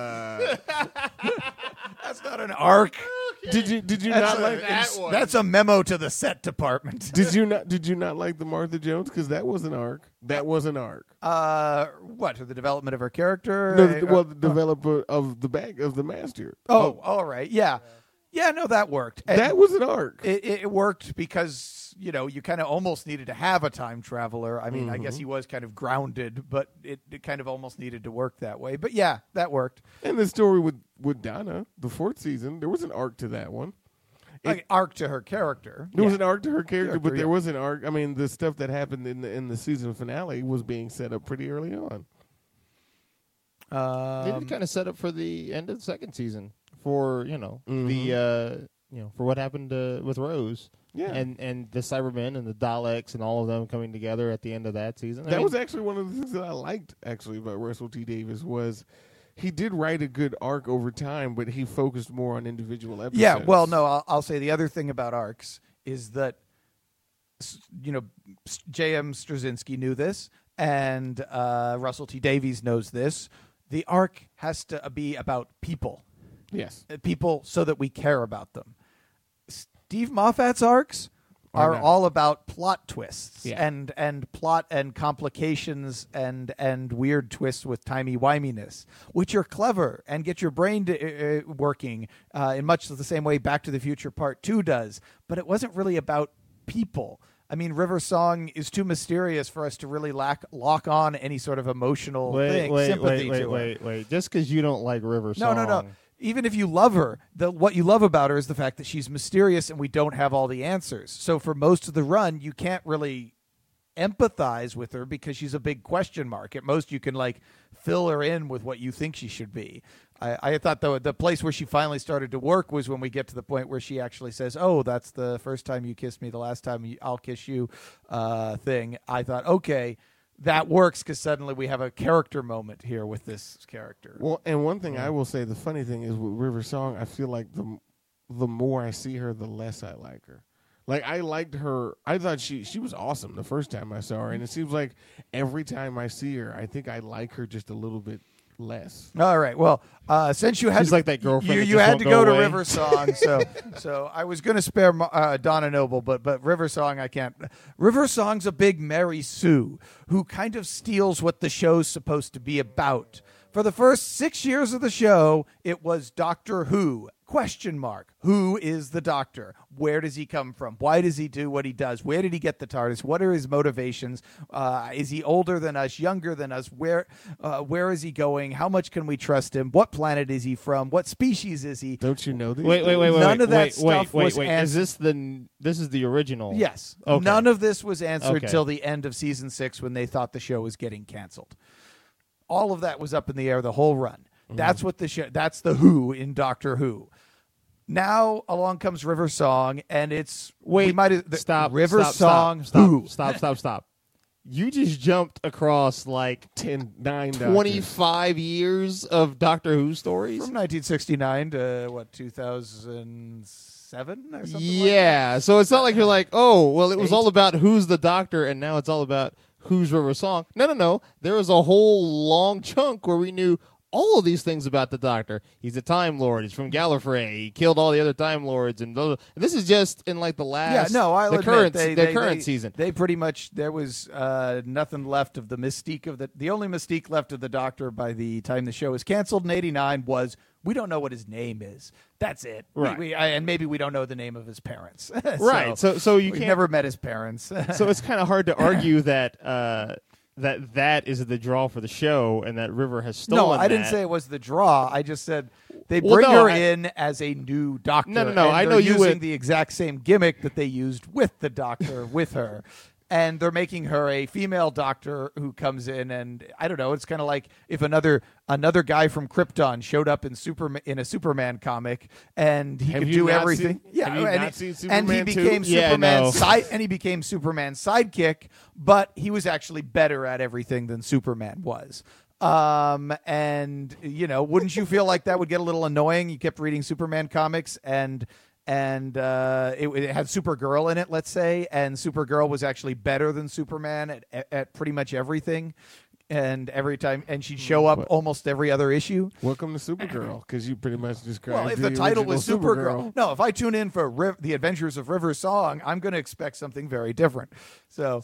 that's not an arc. Did you not like that one? That's a memo to the set department. Did you not like the Martha Jones? Because that was an arc. That was an arc. What? The development of her character? No, the developer of the master. Oh, all right. Yeah. Yeah, no, that worked. And that was an arc. It worked because, you kind of almost needed to have a time traveler. I mean, I guess he was kind of grounded, but it kind of almost needed to work that way. But yeah, that worked. And the story with Donna, the 4th season, there was an arc to that one. Arc to her character. There was an arc to her character, but there was an arc. I mean, the stuff that happened in the season finale was being set up pretty early on. They did kind of set up for the end of the second season for the for what happened with Rose, and the Cybermen and the Daleks and all of them coming together at the end of that season. That was actually one of the things that I liked about Russell T Davies was he did write a good arc over time, but he focused more on individual episodes. Yeah, well, no, I'll say the other thing about arcs is that J.M. Straczynski knew this, and Russell T Davies knows this. The arc has to be about people. Yes. People so that we care about them. Steve Moffat's arcs are all about plot twists and plot and complications and weird twists with timey-wiminess, which are clever and get your brain working in much the same way Back to the Future Part 2 does. But it wasn't really about people. I mean, River Song is too mysterious for us to really lock on any sort of emotional sympathy to her. Wait. Just because you don't like River Song. No. Even if you love her, what you love about her is the fact that she's mysterious and we don't have all the answers. So for most of the run, you can't really empathize with her because she's a big question mark. At most, you can fill her in with what you think she should be. I thought the place where she finally started to work was when we get to the point where she actually says, "Oh, that's the first time you kissed me, the last time I'll kiss you," thing. I thought, okay, that works because suddenly we have a character moment here with this character. Well, and one thing I will say, the funny thing is with River Song, I feel like the more I see her, the less I like her. Like, I liked her. I thought she was awesome the first time I saw her, and it seems like every time I see her, I think I like her just a little bit less. All right. Well, since you had She's like that girlfriend that you just had won't to go go to away. River Song, so I was going to spare Donna Noble, but River Song I can't. River Song's a big Mary Sue who kind of steals what the show's supposed to be about. For the first 6 years of the show, it was Doctor Who. ? Who is the Doctor? Where does he come from? Why does he do what he does? Where did he get the TARDIS? What are his motivations? Is he older than us? Younger than us? Where is he going? How much can we trust him? What planet is he from? What species is he? Don't you know these? Wait. None of that stuff was Is answered. this is the original? Yes. Okay. None of this was answered Okay. till the end of season 6 when they thought the show was getting canceled. All of that was up in the air the whole run. That's what the show. That's the Who in Doctor Who. Now along comes River Song, and it's Stop. River stop, Song. Stop. Who? Stop. You just jumped across like 9 Doctors. 25 years of Doctor Who stories. From 1969 to what 2007 or something. Yeah, so it's not like you're like, oh, well, it was 8? all about who's the Doctor, and now it's all about who's River Song. No. There was a whole long chunk where we knew all of these things about the Doctor. He's a Time Lord. He's from Gallifrey. He killed all the other Time Lords, and this is just in like the last. Yeah, no, I'll the admit, current season. They pretty much there was nothing left of the mystique of the only mystique left of the Doctor by the time the show was canceled in '89 was we don't know what his name is. That's it. Right. And maybe we don't know the name of his parents. Right. So you we've can't. never met his parents. So it's kind of hard to argue that that is the draw for the show, and that River has stolen. No, I didn't that. say it was the draw. I just said they Well, bring no, her I- in as a new Doctor. No. and I know they're you using would- the exact same gimmick that they used with the Doctor with her. And they're making her a female Doctor who comes in, and I don't know. It's kind of like if another guy from Krypton showed up in a Superman comic, and he Have could you do not everything. seen- have you not seen and he Superman 2? became Yeah, Superman's no. and he became Superman's sidekick, but he was actually better at everything than Superman was. And wouldn't you feel like that would get a little annoying? You kept reading Superman comics and it had Supergirl in it, let's say, and Supergirl was actually better than Superman at pretty much everything. And every time, and she'd show up almost every other issue. Welcome to Supergirl, because you pretty much described. Well, if the title was original Supergirl, no. If I tune in for The Adventures of River Song, I'm going to expect something very different. So,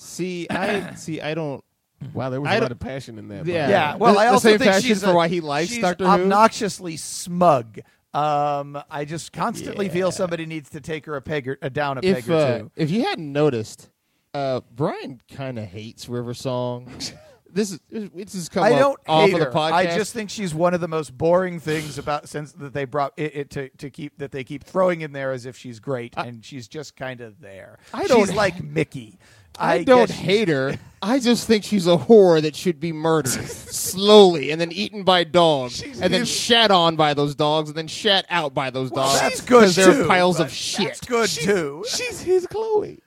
I don't. Wow, there was I a don't- lot of passion in that. Yeah. by the yeah. way. Well, The I also same think passion she's for why he likes she's Doctor Who? obnoxiously smug. I just constantly Yeah. feel somebody needs to take her down a peg or two. If you hadn't noticed, Brian kind of hates River Song. This has come I up don't off hate of the her. podcast. I just think she's one of the most boring things about since that they brought it to keep that they keep throwing in there as if she's great, and she's just kind of there. I don't She's like Mickey. I don't guess she's- hate her. I just think she's a whore that should be murdered slowly and then eaten by dogs and then shat on by those dogs and then shat out by those Well, dogs. that's good because they're too, piles but of shit. That's good too. She's his Chloe.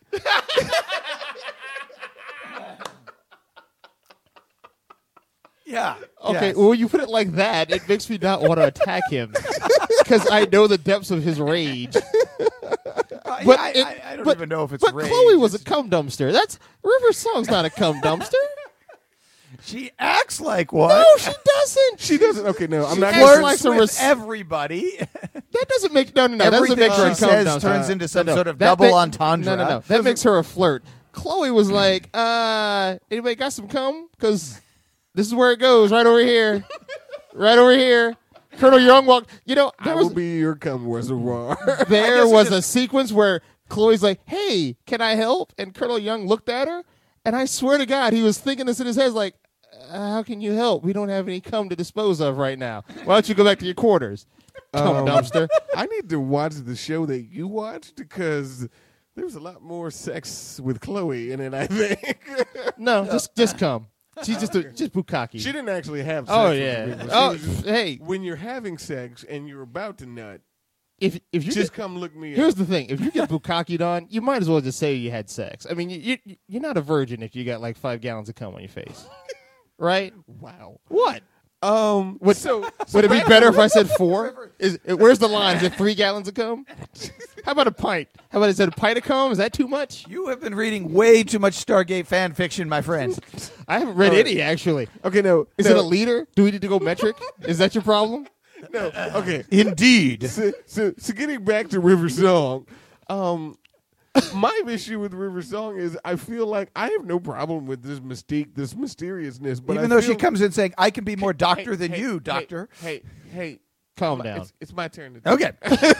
Yeah. Okay, Yes. well, when you put it like that, it makes me not want to attack him because I know the depths of his rage. But I don't but- even know if it's But rage. Chloe was a It's- cum dumpster. That's River Song's not a cum dumpster. She acts like one. No, she doesn't. She doesn't. Okay, no, I'm not. She gonna flirts say- like some with everybody. That doesn't make that doesn't Everything make her a she cum says dumpster. turns into some No, sort of that double ma- entendre. No. That makes her a flirt. Chloe was like, anybody got some cum? Because this is where it goes, right over here. Right over here. Colonel Young walked. I There will was be your cum reservoir. there guess was it's a sequence where Chloe's like, "Hey, can I help?" And Colonel Young looked at her, and I swear to God, he was thinking this in his head, like, "How can you help? We don't have any cum to dispose of right now. Why don't you go back to your quarters, cum dumpster?" I need to watch the show that you watched because there's a lot more sex with Chloe in it. I think. No, just cum. She's just bukkake. She didn't actually have sex. Oh with yeah. the people. She Oh was just- hey, when you're having sex and you're about to nut, if you just come look me here's up. the thing: if you get bukkakeed on, you might as well just say you had sex. I mean, you're not a virgin if you got like 5 gallons of cum on your face, right? Wow. What? What? So Would it be better if I said 4? Where's the line? Is it 3 gallons of cum? How about a pint? How about is it a pint of cum? Is that too much? You have been reading way too much Stargate fan fiction, my friend. I haven't read any actually. Okay, no. Is it a liter? Do we need to go metric? Is that your problem? No. Okay. Indeed. So getting back to River Song, my issue with River Song is I feel like I have no problem with this mystique, this mysteriousness, but Even I though feel, she comes in saying, I can be more doctor than hey, you, hey, doctor. Hey, Calm down. It's my turn to Okay.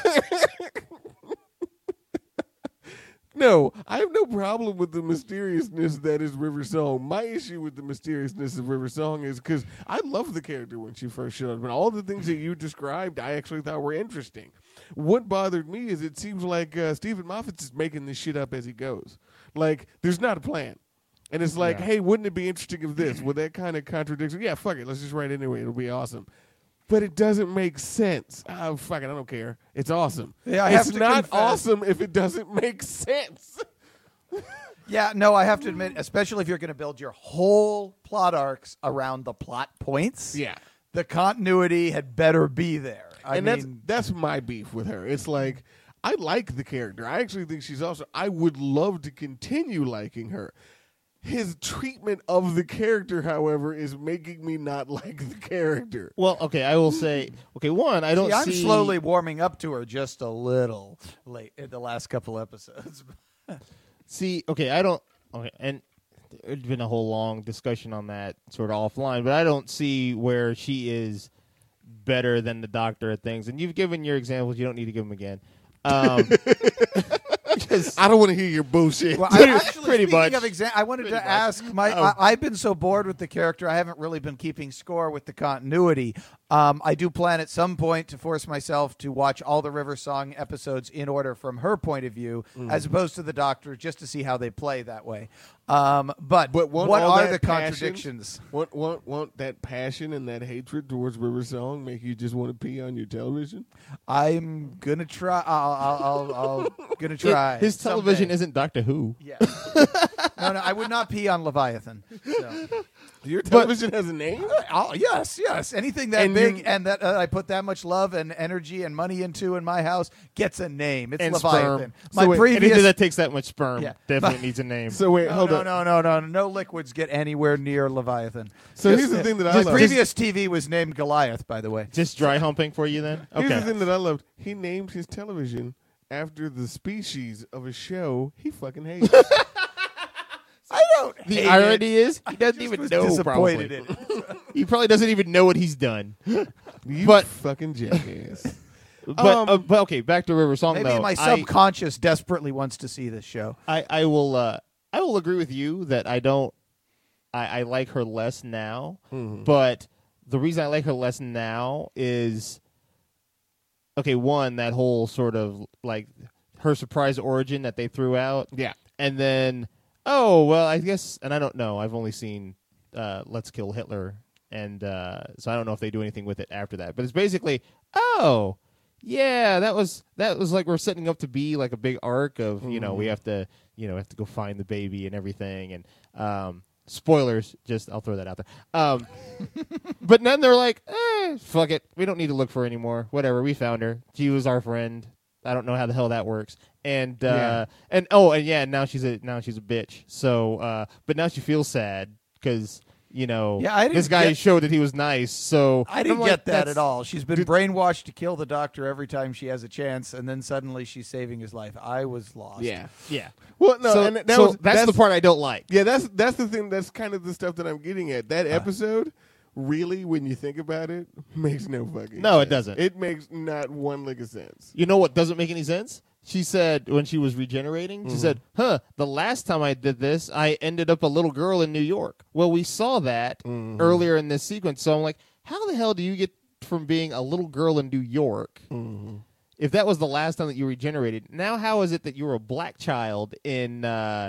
No, I have no problem with the mysteriousness that is River Song. My issue with the mysteriousness of River Song is because I love the character when she first showed up, and all the things that you described I actually thought were interesting. What bothered me is it seems like Stephen Moffat's is making this shit up as he goes. Like, there's not a plan. And it's like, Yeah. hey, wouldn't it be interesting if this? Well, that kind of contradicts. Yeah, fuck it. Let's just write it anyway. It'll be awesome. But it doesn't make sense. Oh, fuck it. I don't care. It's awesome. Yeah, I have it's to not confess- awesome if it doesn't make sense. Yeah, no, I have to admit, especially if you're going to build your whole plot arcs around the plot points, Yeah. the continuity had better be there. I mean, that's my beef with her. It's like I like the character. I actually think she's awesome. I would love to continue liking her. His treatment of the character, however, is making me not like the character. Well, okay, I will say, okay, one, I don't see, I'm see. slowly warming up to her just a little late in the last couple episodes. See, okay, I don't. Okay, and there's been a whole long discussion on that sort of offline, but I don't see where she is better than the Doctor at things. And you've given your examples; you don't need to give them again. I don't want to hear your bullshit. Well, I actually, Pretty speaking much. of I wanted to Pretty much. ask I've been so bored with the character, I haven't really been keeping score with the continuity. I do plan at some point to force myself to watch all the River Song episodes in order from her point of view, as opposed to the Doctor, just to see how they play that way. But won't what all are that the passion- contradictions? Won't that passion and that hatred towards River Song make you just want to pee on your television? I'm gonna try. I'll gonna try. His television someday. isn't Doctor Who. Yeah. No, I would not pee on Leviathan. So. Your television has a name? Yes. Anything that And big you- and that I put that much love and energy and money into in my house gets a name. It's And Leviathan. sperm. My So wait, previous Anything that takes that much sperm Yeah. definitely needs a name. So wait, hold on. no liquids get anywhere near Leviathan. So here's the thing that I The love. previous TV was named Goliath, by the way. Just dry humping for you then? Here's the Okay. thing that I loved. He named his television after the species of a show he fucking hates. I don't. The hate irony it. is, he doesn't I even was know, disappointed probably. in it. He probably doesn't even know what he's done. You But- fucking jackass. But okay, back to River Song, Maybe though. my subconscious desperately wants to see this show. I will agree with you that I like her less now, but the reason I like her less now is, okay, one, that whole sort of like her surprise origin that they threw out. Yeah. And then, oh, well, I guess, and I don't know, I've only seen Let's Kill Hitler, and so I don't know if they do anything with it after that. But it's basically, oh, yeah, that was like we're setting up to be like a big arc of, we have to go find the baby and everything. And spoilers, I'll throw that out there. But then they're like, fuck it. We don't need to look for her anymore. Whatever, we found her. She was our friend. I don't know how the hell that works. And now she's a bitch. So but now she feels sad because I didn't this guy get- showed that he was nice. So I didn't I'm like, get that that's- at all. She's been brainwashed to kill the Doctor every time she has a chance, and then suddenly she's saving his life. I was lost. Yeah. Yeah. Well, no, So, and that's the part I don't like. Yeah, that's the thing. That's kind of the stuff that I'm getting at. That episode, really, when you think about it, makes no fucking. No, it sense. doesn't. It makes not one lick of sense. You know what doesn't make any sense? She said when she was regenerating, she said, the last time I did this, I ended up a little girl in New York. Well, we saw that earlier in this sequence. So I'm like, how the hell do you get from being a little girl in New York if that was the last time that you regenerated? Now how is it that you were a black child in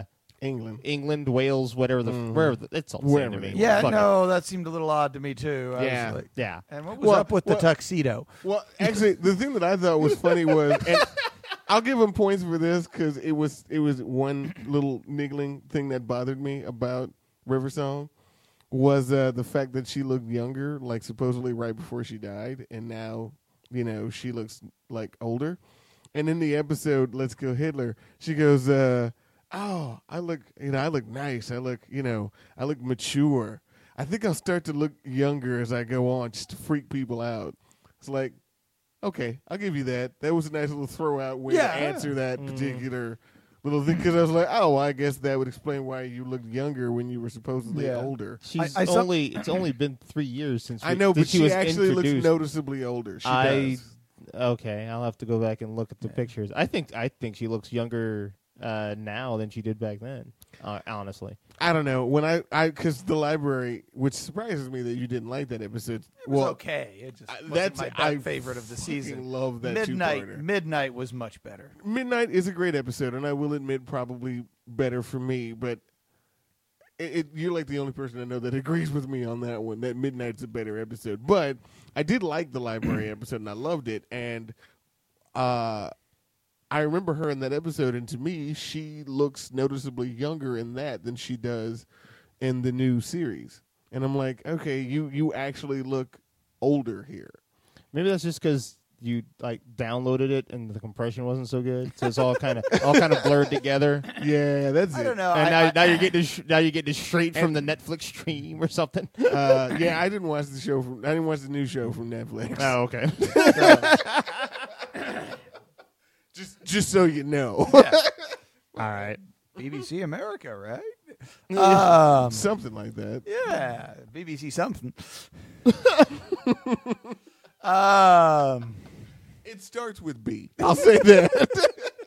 England, Wales, whatever wherever it's all the same to me. Yeah, Fuck no, that seemed a little odd to me too. I Yeah. was like, Yeah. and what was up with the tuxedo? Well, actually, the thing that I thought was funny was, and I'll give him points for this because it was one little niggling thing that bothered me about River Song was the fact that she looked younger, like supposedly right before she died, and now she looks like older. And in the episode "Let's Go Hitler," she goes, "Oh, I look nice. I look mature. I think I'll start to look younger as I go on, just to freak people out." It's like, okay, I'll give you that. That was a nice little throw out way to answer that particular little thing, because I was like, oh, well, I guess that would explain why you looked younger when you were supposedly older. It's only been 3 years since I know, but she was actually introduced. looks noticeably older. She does. Okay, I'll have to go back and look at the pictures. I think she looks younger now than she did back then. Honestly, I don't know when because the library, which surprises me that you didn't like that episode. It was okay. It just wasn't my favorite of the season. Love that two-parter. Midnight was much better. Midnight is a great episode, and I will admit probably better for me, but. You're like the only person I know that agrees with me on that one, that Midnight's a better episode. But I did like the library episode, and I loved it. And I remember her in that episode, and to me, she looks noticeably younger in that than she does in the new series. And I'm like, okay, you actually look older here. Maybe that's just because you downloaded it and the compression wasn't so good, so it's all kind of blurred together. Yeah, that's it. I don't know. And now you're getting it straight from the Netflix stream or something. Yeah, I didn't watch the new show from Netflix. Oh, okay. just so you know. Yeah. All right. BBC America, right? Something like that. Yeah, BBC something. It starts with B. I'll say that.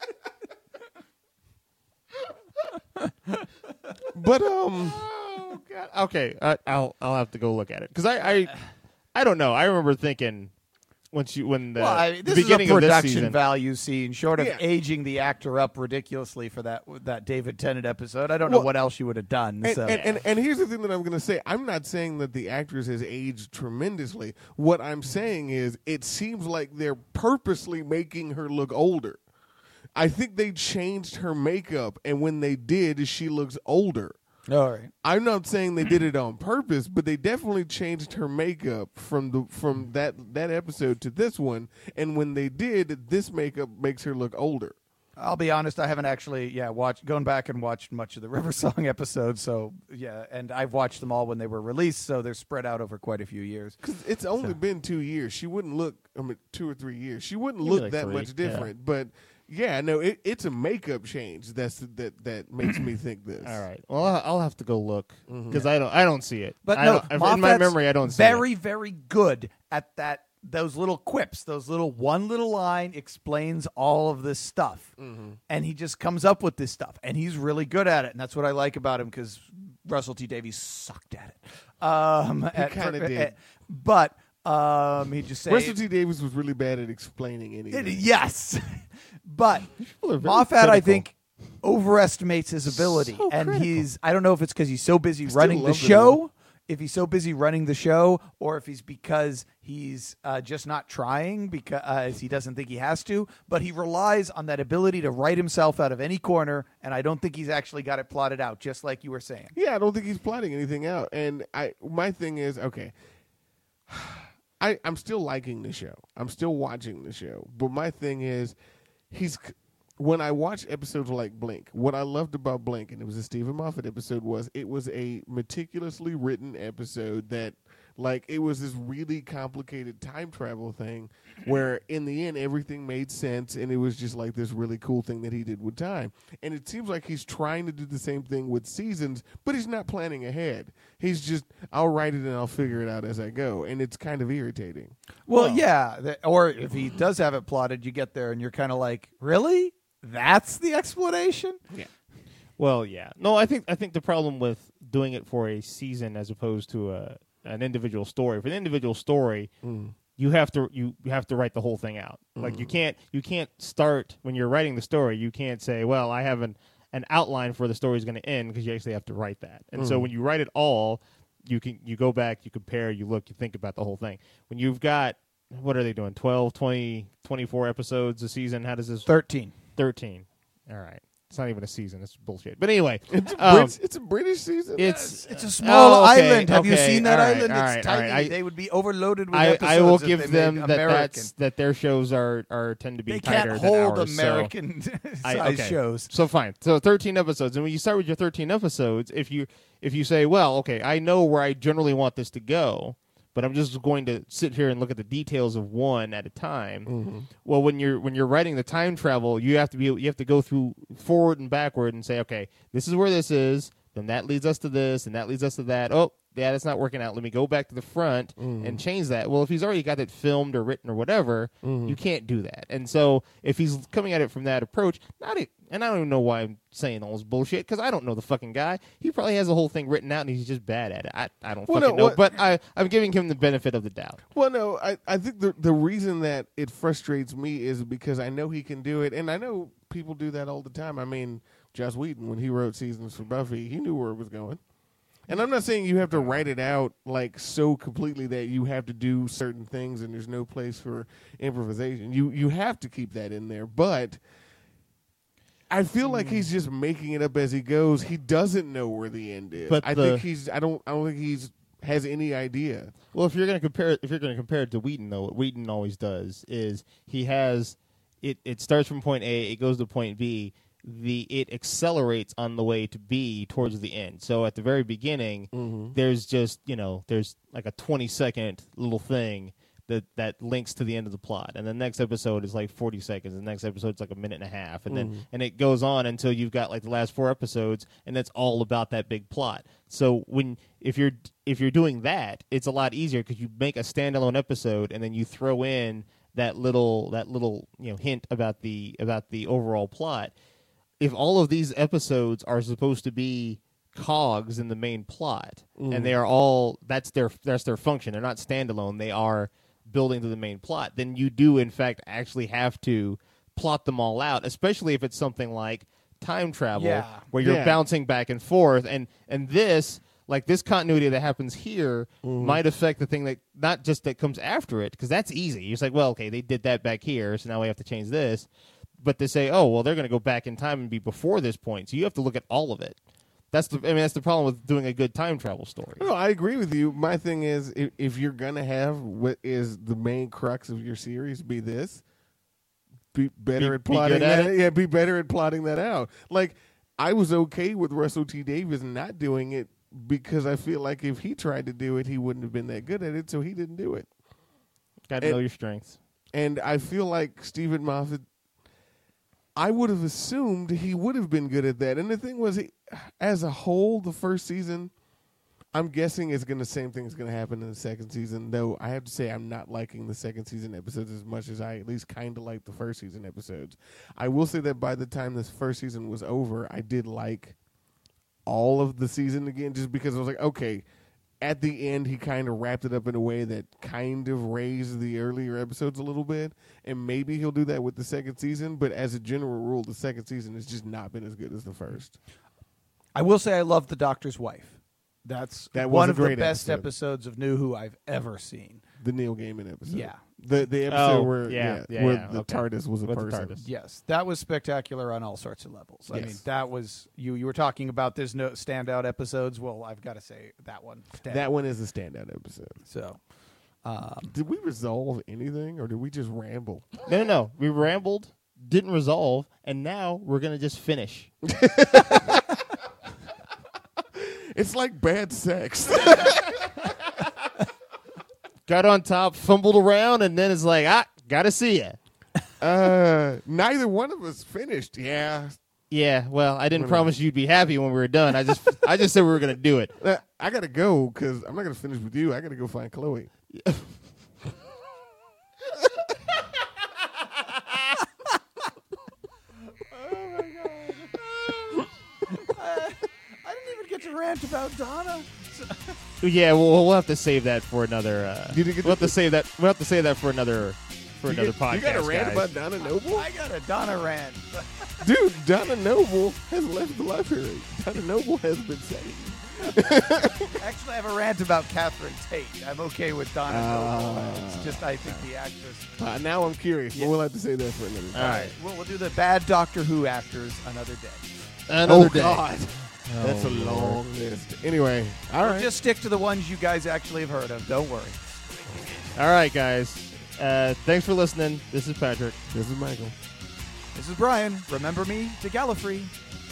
But oh God. Okay, I'll have to go look at it because I don't know. I remember thinking this the beginning is a of this production season, value scene, short of aging the actor up ridiculously for that David Tennant episode. I don't know what else you would have done. And here's the thing that I'm going to say. I'm not saying that the actress has aged tremendously. What I'm saying is it seems like they're purposely making her look older. I think they changed her makeup, and when they did, she looks older. All right. I'm not saying they did it on purpose, but they definitely changed her makeup from that episode to this one. And when they did, this makeup makes her look older. I'll be honest, I haven't actually gone back and watched much of the River Song episodes. So and I've watched them all when they were released, so they're spread out over quite a few years. Because it's only been 2 years. She wouldn't look 2 or 3 years. She wouldn't look that much different, but. Yeah, no, it's a makeup change that makes me think this. All right, well, I'll have to go look because I don't see it. But in my memory, I don't see very, it. very good at that. Those little quips, one little line explains all of this stuff, and he just comes up with this stuff, and he's really good at it, and that's what I like about him because Russell T Davies sucked at it. He kind of did, but. He just said Russell T Davies was really bad at explaining anything. Yes, but Moffat, I think, overestimates his ability, and I don't know if it's because he's so busy running the show. If he's so busy running the show, or if he's because he's just not trying because he doesn't think he has to, but he relies on that ability to write himself out of any corner, and I don't think he's actually got it plotted out, just like you were saying. Yeah, I don't think he's plotting anything out, and my thing is, okay, I'm still liking the show. I'm still watching the show, but my thing is, when I watch episodes like Blink, what I loved about Blink, and it was a Stephen Moffat episode, was it was a meticulously written episode that, it was this really complicated time travel thing where in the end everything made sense, and it was just like this really cool thing that he did with time. And it seems like he's trying to do the same thing with seasons, but he's not planning ahead. He's just, I'll write it and I'll figure it out as I go, and it's kind of irritating. Well, yeah, or if he does have it plotted, you get there and you're kind of like, really? That's the explanation? Yeah. Well, yeah. No, I think the problem with doing it for a season as opposed to an individual story. For an individual story, you have to write the whole thing out. Like you can't start when you're writing the story. You can't say, well, I have an an outline for the story is going to end, because you actually have to write that. And so when you write it all, you go back, you compare, you look, you think about the whole thing. When you've got, what are they doing, 12, 20, 24 episodes a season? How does this? 13. 13. All right. It's not even a season. It's bullshit. But anyway. It's a British season. It's a small okay, island. Have you okay, seen that all right, island? all It's right, tiny. all right. They would be overloaded with I episodes. will if give they them made that American. that their shows tend to be They tighter can't than hold ours. American size shows. So fine. So 13 episodes. And when you start with your 13 episodes, if you say, well, okay, I know where I generally want this to go, but I'm just going to sit here and look at the details of one at a time. Mm-hmm. Well, when you're writing the time travel, you have to go through forward and backward and say, okay, this is where this is, then that leads us to this, and that leads us to that. Oh, yeah, that's not working out. Let me go back to the front and change that. Well, if he's already got it filmed or written or whatever, you can't do that. And so if he's coming at it from that approach, and I don't even know why I'm saying all this bullshit, because I don't know the fucking guy. He probably has the whole thing written out and he's just bad at it. I don't know. But I'm giving him the benefit of the doubt. Well, no, I think the reason that it frustrates me is because I know he can do it, and I know people do that all the time. I mean, Joss Whedon, when he wrote seasons for Buffy, he knew where it was going. And I'm not saying you have to write it out like so completely that you have to do certain things and there's no place for improvisation. You have to keep that in there, but I feel like he's just making it up as he goes. He doesn't know where the end is. But I don't think he's has any idea. Well, if you're going to compare it to Whedon, though, what Whedon always does is he has it starts from point A, it goes to point B. It accelerates on the way to B towards the end. So at the very beginning, there's just there's like a 20-second little thing that links to the end of the plot, and the next episode is like 40 seconds. The next episode is like a minute and a half, and then and it goes on until you've got like the last 4 episodes, and that's all about that big plot. So if you're doing that, it's a lot easier because you make a standalone episode and then you throw in that little hint about the overall plot. If all of these episodes are supposed to be cogs in the main plot, and they are all that's their function, they're not standalone, they are building to the main plot, then you do in fact actually have to plot them all out, especially if it's something like time travel where you're bouncing back and forth, and this continuity that happens here might affect the thing that not just that comes after it, because that's easy. It's like, well, okay, they did that back here, so now we have to change this. But to say, oh, well, they're going to go back in time and be before this point, so you have to look at all of it. That's the problem with doing a good time travel story. No, I agree with you. My thing is, if you're going to have what is the main crux of your series be this, be better at plotting that. Yeah, be better at plotting that out. Like, I was okay with Russell T. Davies not doing it because I feel like if he tried to do it, he wouldn't have been that good at it, so he didn't do it. Got to know your strengths. And I feel like Stephen Moffat, I would have assumed he would have been good at that. And the thing was, as a whole, the first season, I'm guessing same thing is going to happen in the second season, though I have to say I'm not liking the second season episodes as much as I at least kind of like the first season episodes. I will say that by the time this first season was over, I did like all of the season again, just because I was like, okay, at the end, he kind of wrapped it up in a way that kind of raised the earlier episodes a little bit, and maybe he'll do that with the second season, but as a general rule, the second season has just not been as good as the first. I will say I love The Doctor's Wife. That was one of the best episodes of New Who I've ever seen. The Neil Gaiman episode. Yeah. The episode where the okay. TARDIS was a With person. the TARDIS. Yes, that was spectacular on all sorts of levels. I Yes. mean, that was you were talking about there's no standout episodes. Well, I've got to say that one. That one is a standout episode. So, did we resolve anything, or did we just ramble? No. We rambled, didn't resolve, and now we're going to just finish. It's like bad sex. Got on top, fumbled around, and then it's like, gotta see ya. Neither one of us finished. Yeah. Yeah, well, I didn't promise you'd be happy when we were done. I just said we were going to do it. I got to go because I'm not going to finish with you. I got to go find Chloe. rant about Donna. Yeah, we'll have to save that for another. We'll have to save that. We'll have to save that for another podcast. You got a rant guys. about Donna Noble? I got a Donna rant. Dude, Donna Noble has left the library. Donna Noble has been saved. Actually, I have a rant about Catherine Tate. I'm okay with Donna Noble. It's just I think the actress. Now I'm curious, but Yeah. we'll have to say that for another time. All right. We'll do the bad Doctor Who actors another day. Another Oh, day. God. Oh, That's a Lord. long list. Anyway, all We'll right. just stick to the ones you guys actually have heard of. Don't worry. All right, guys. Thanks for listening. This is Patrick. This is Michael. This is Brian. Remember me to Gallifrey.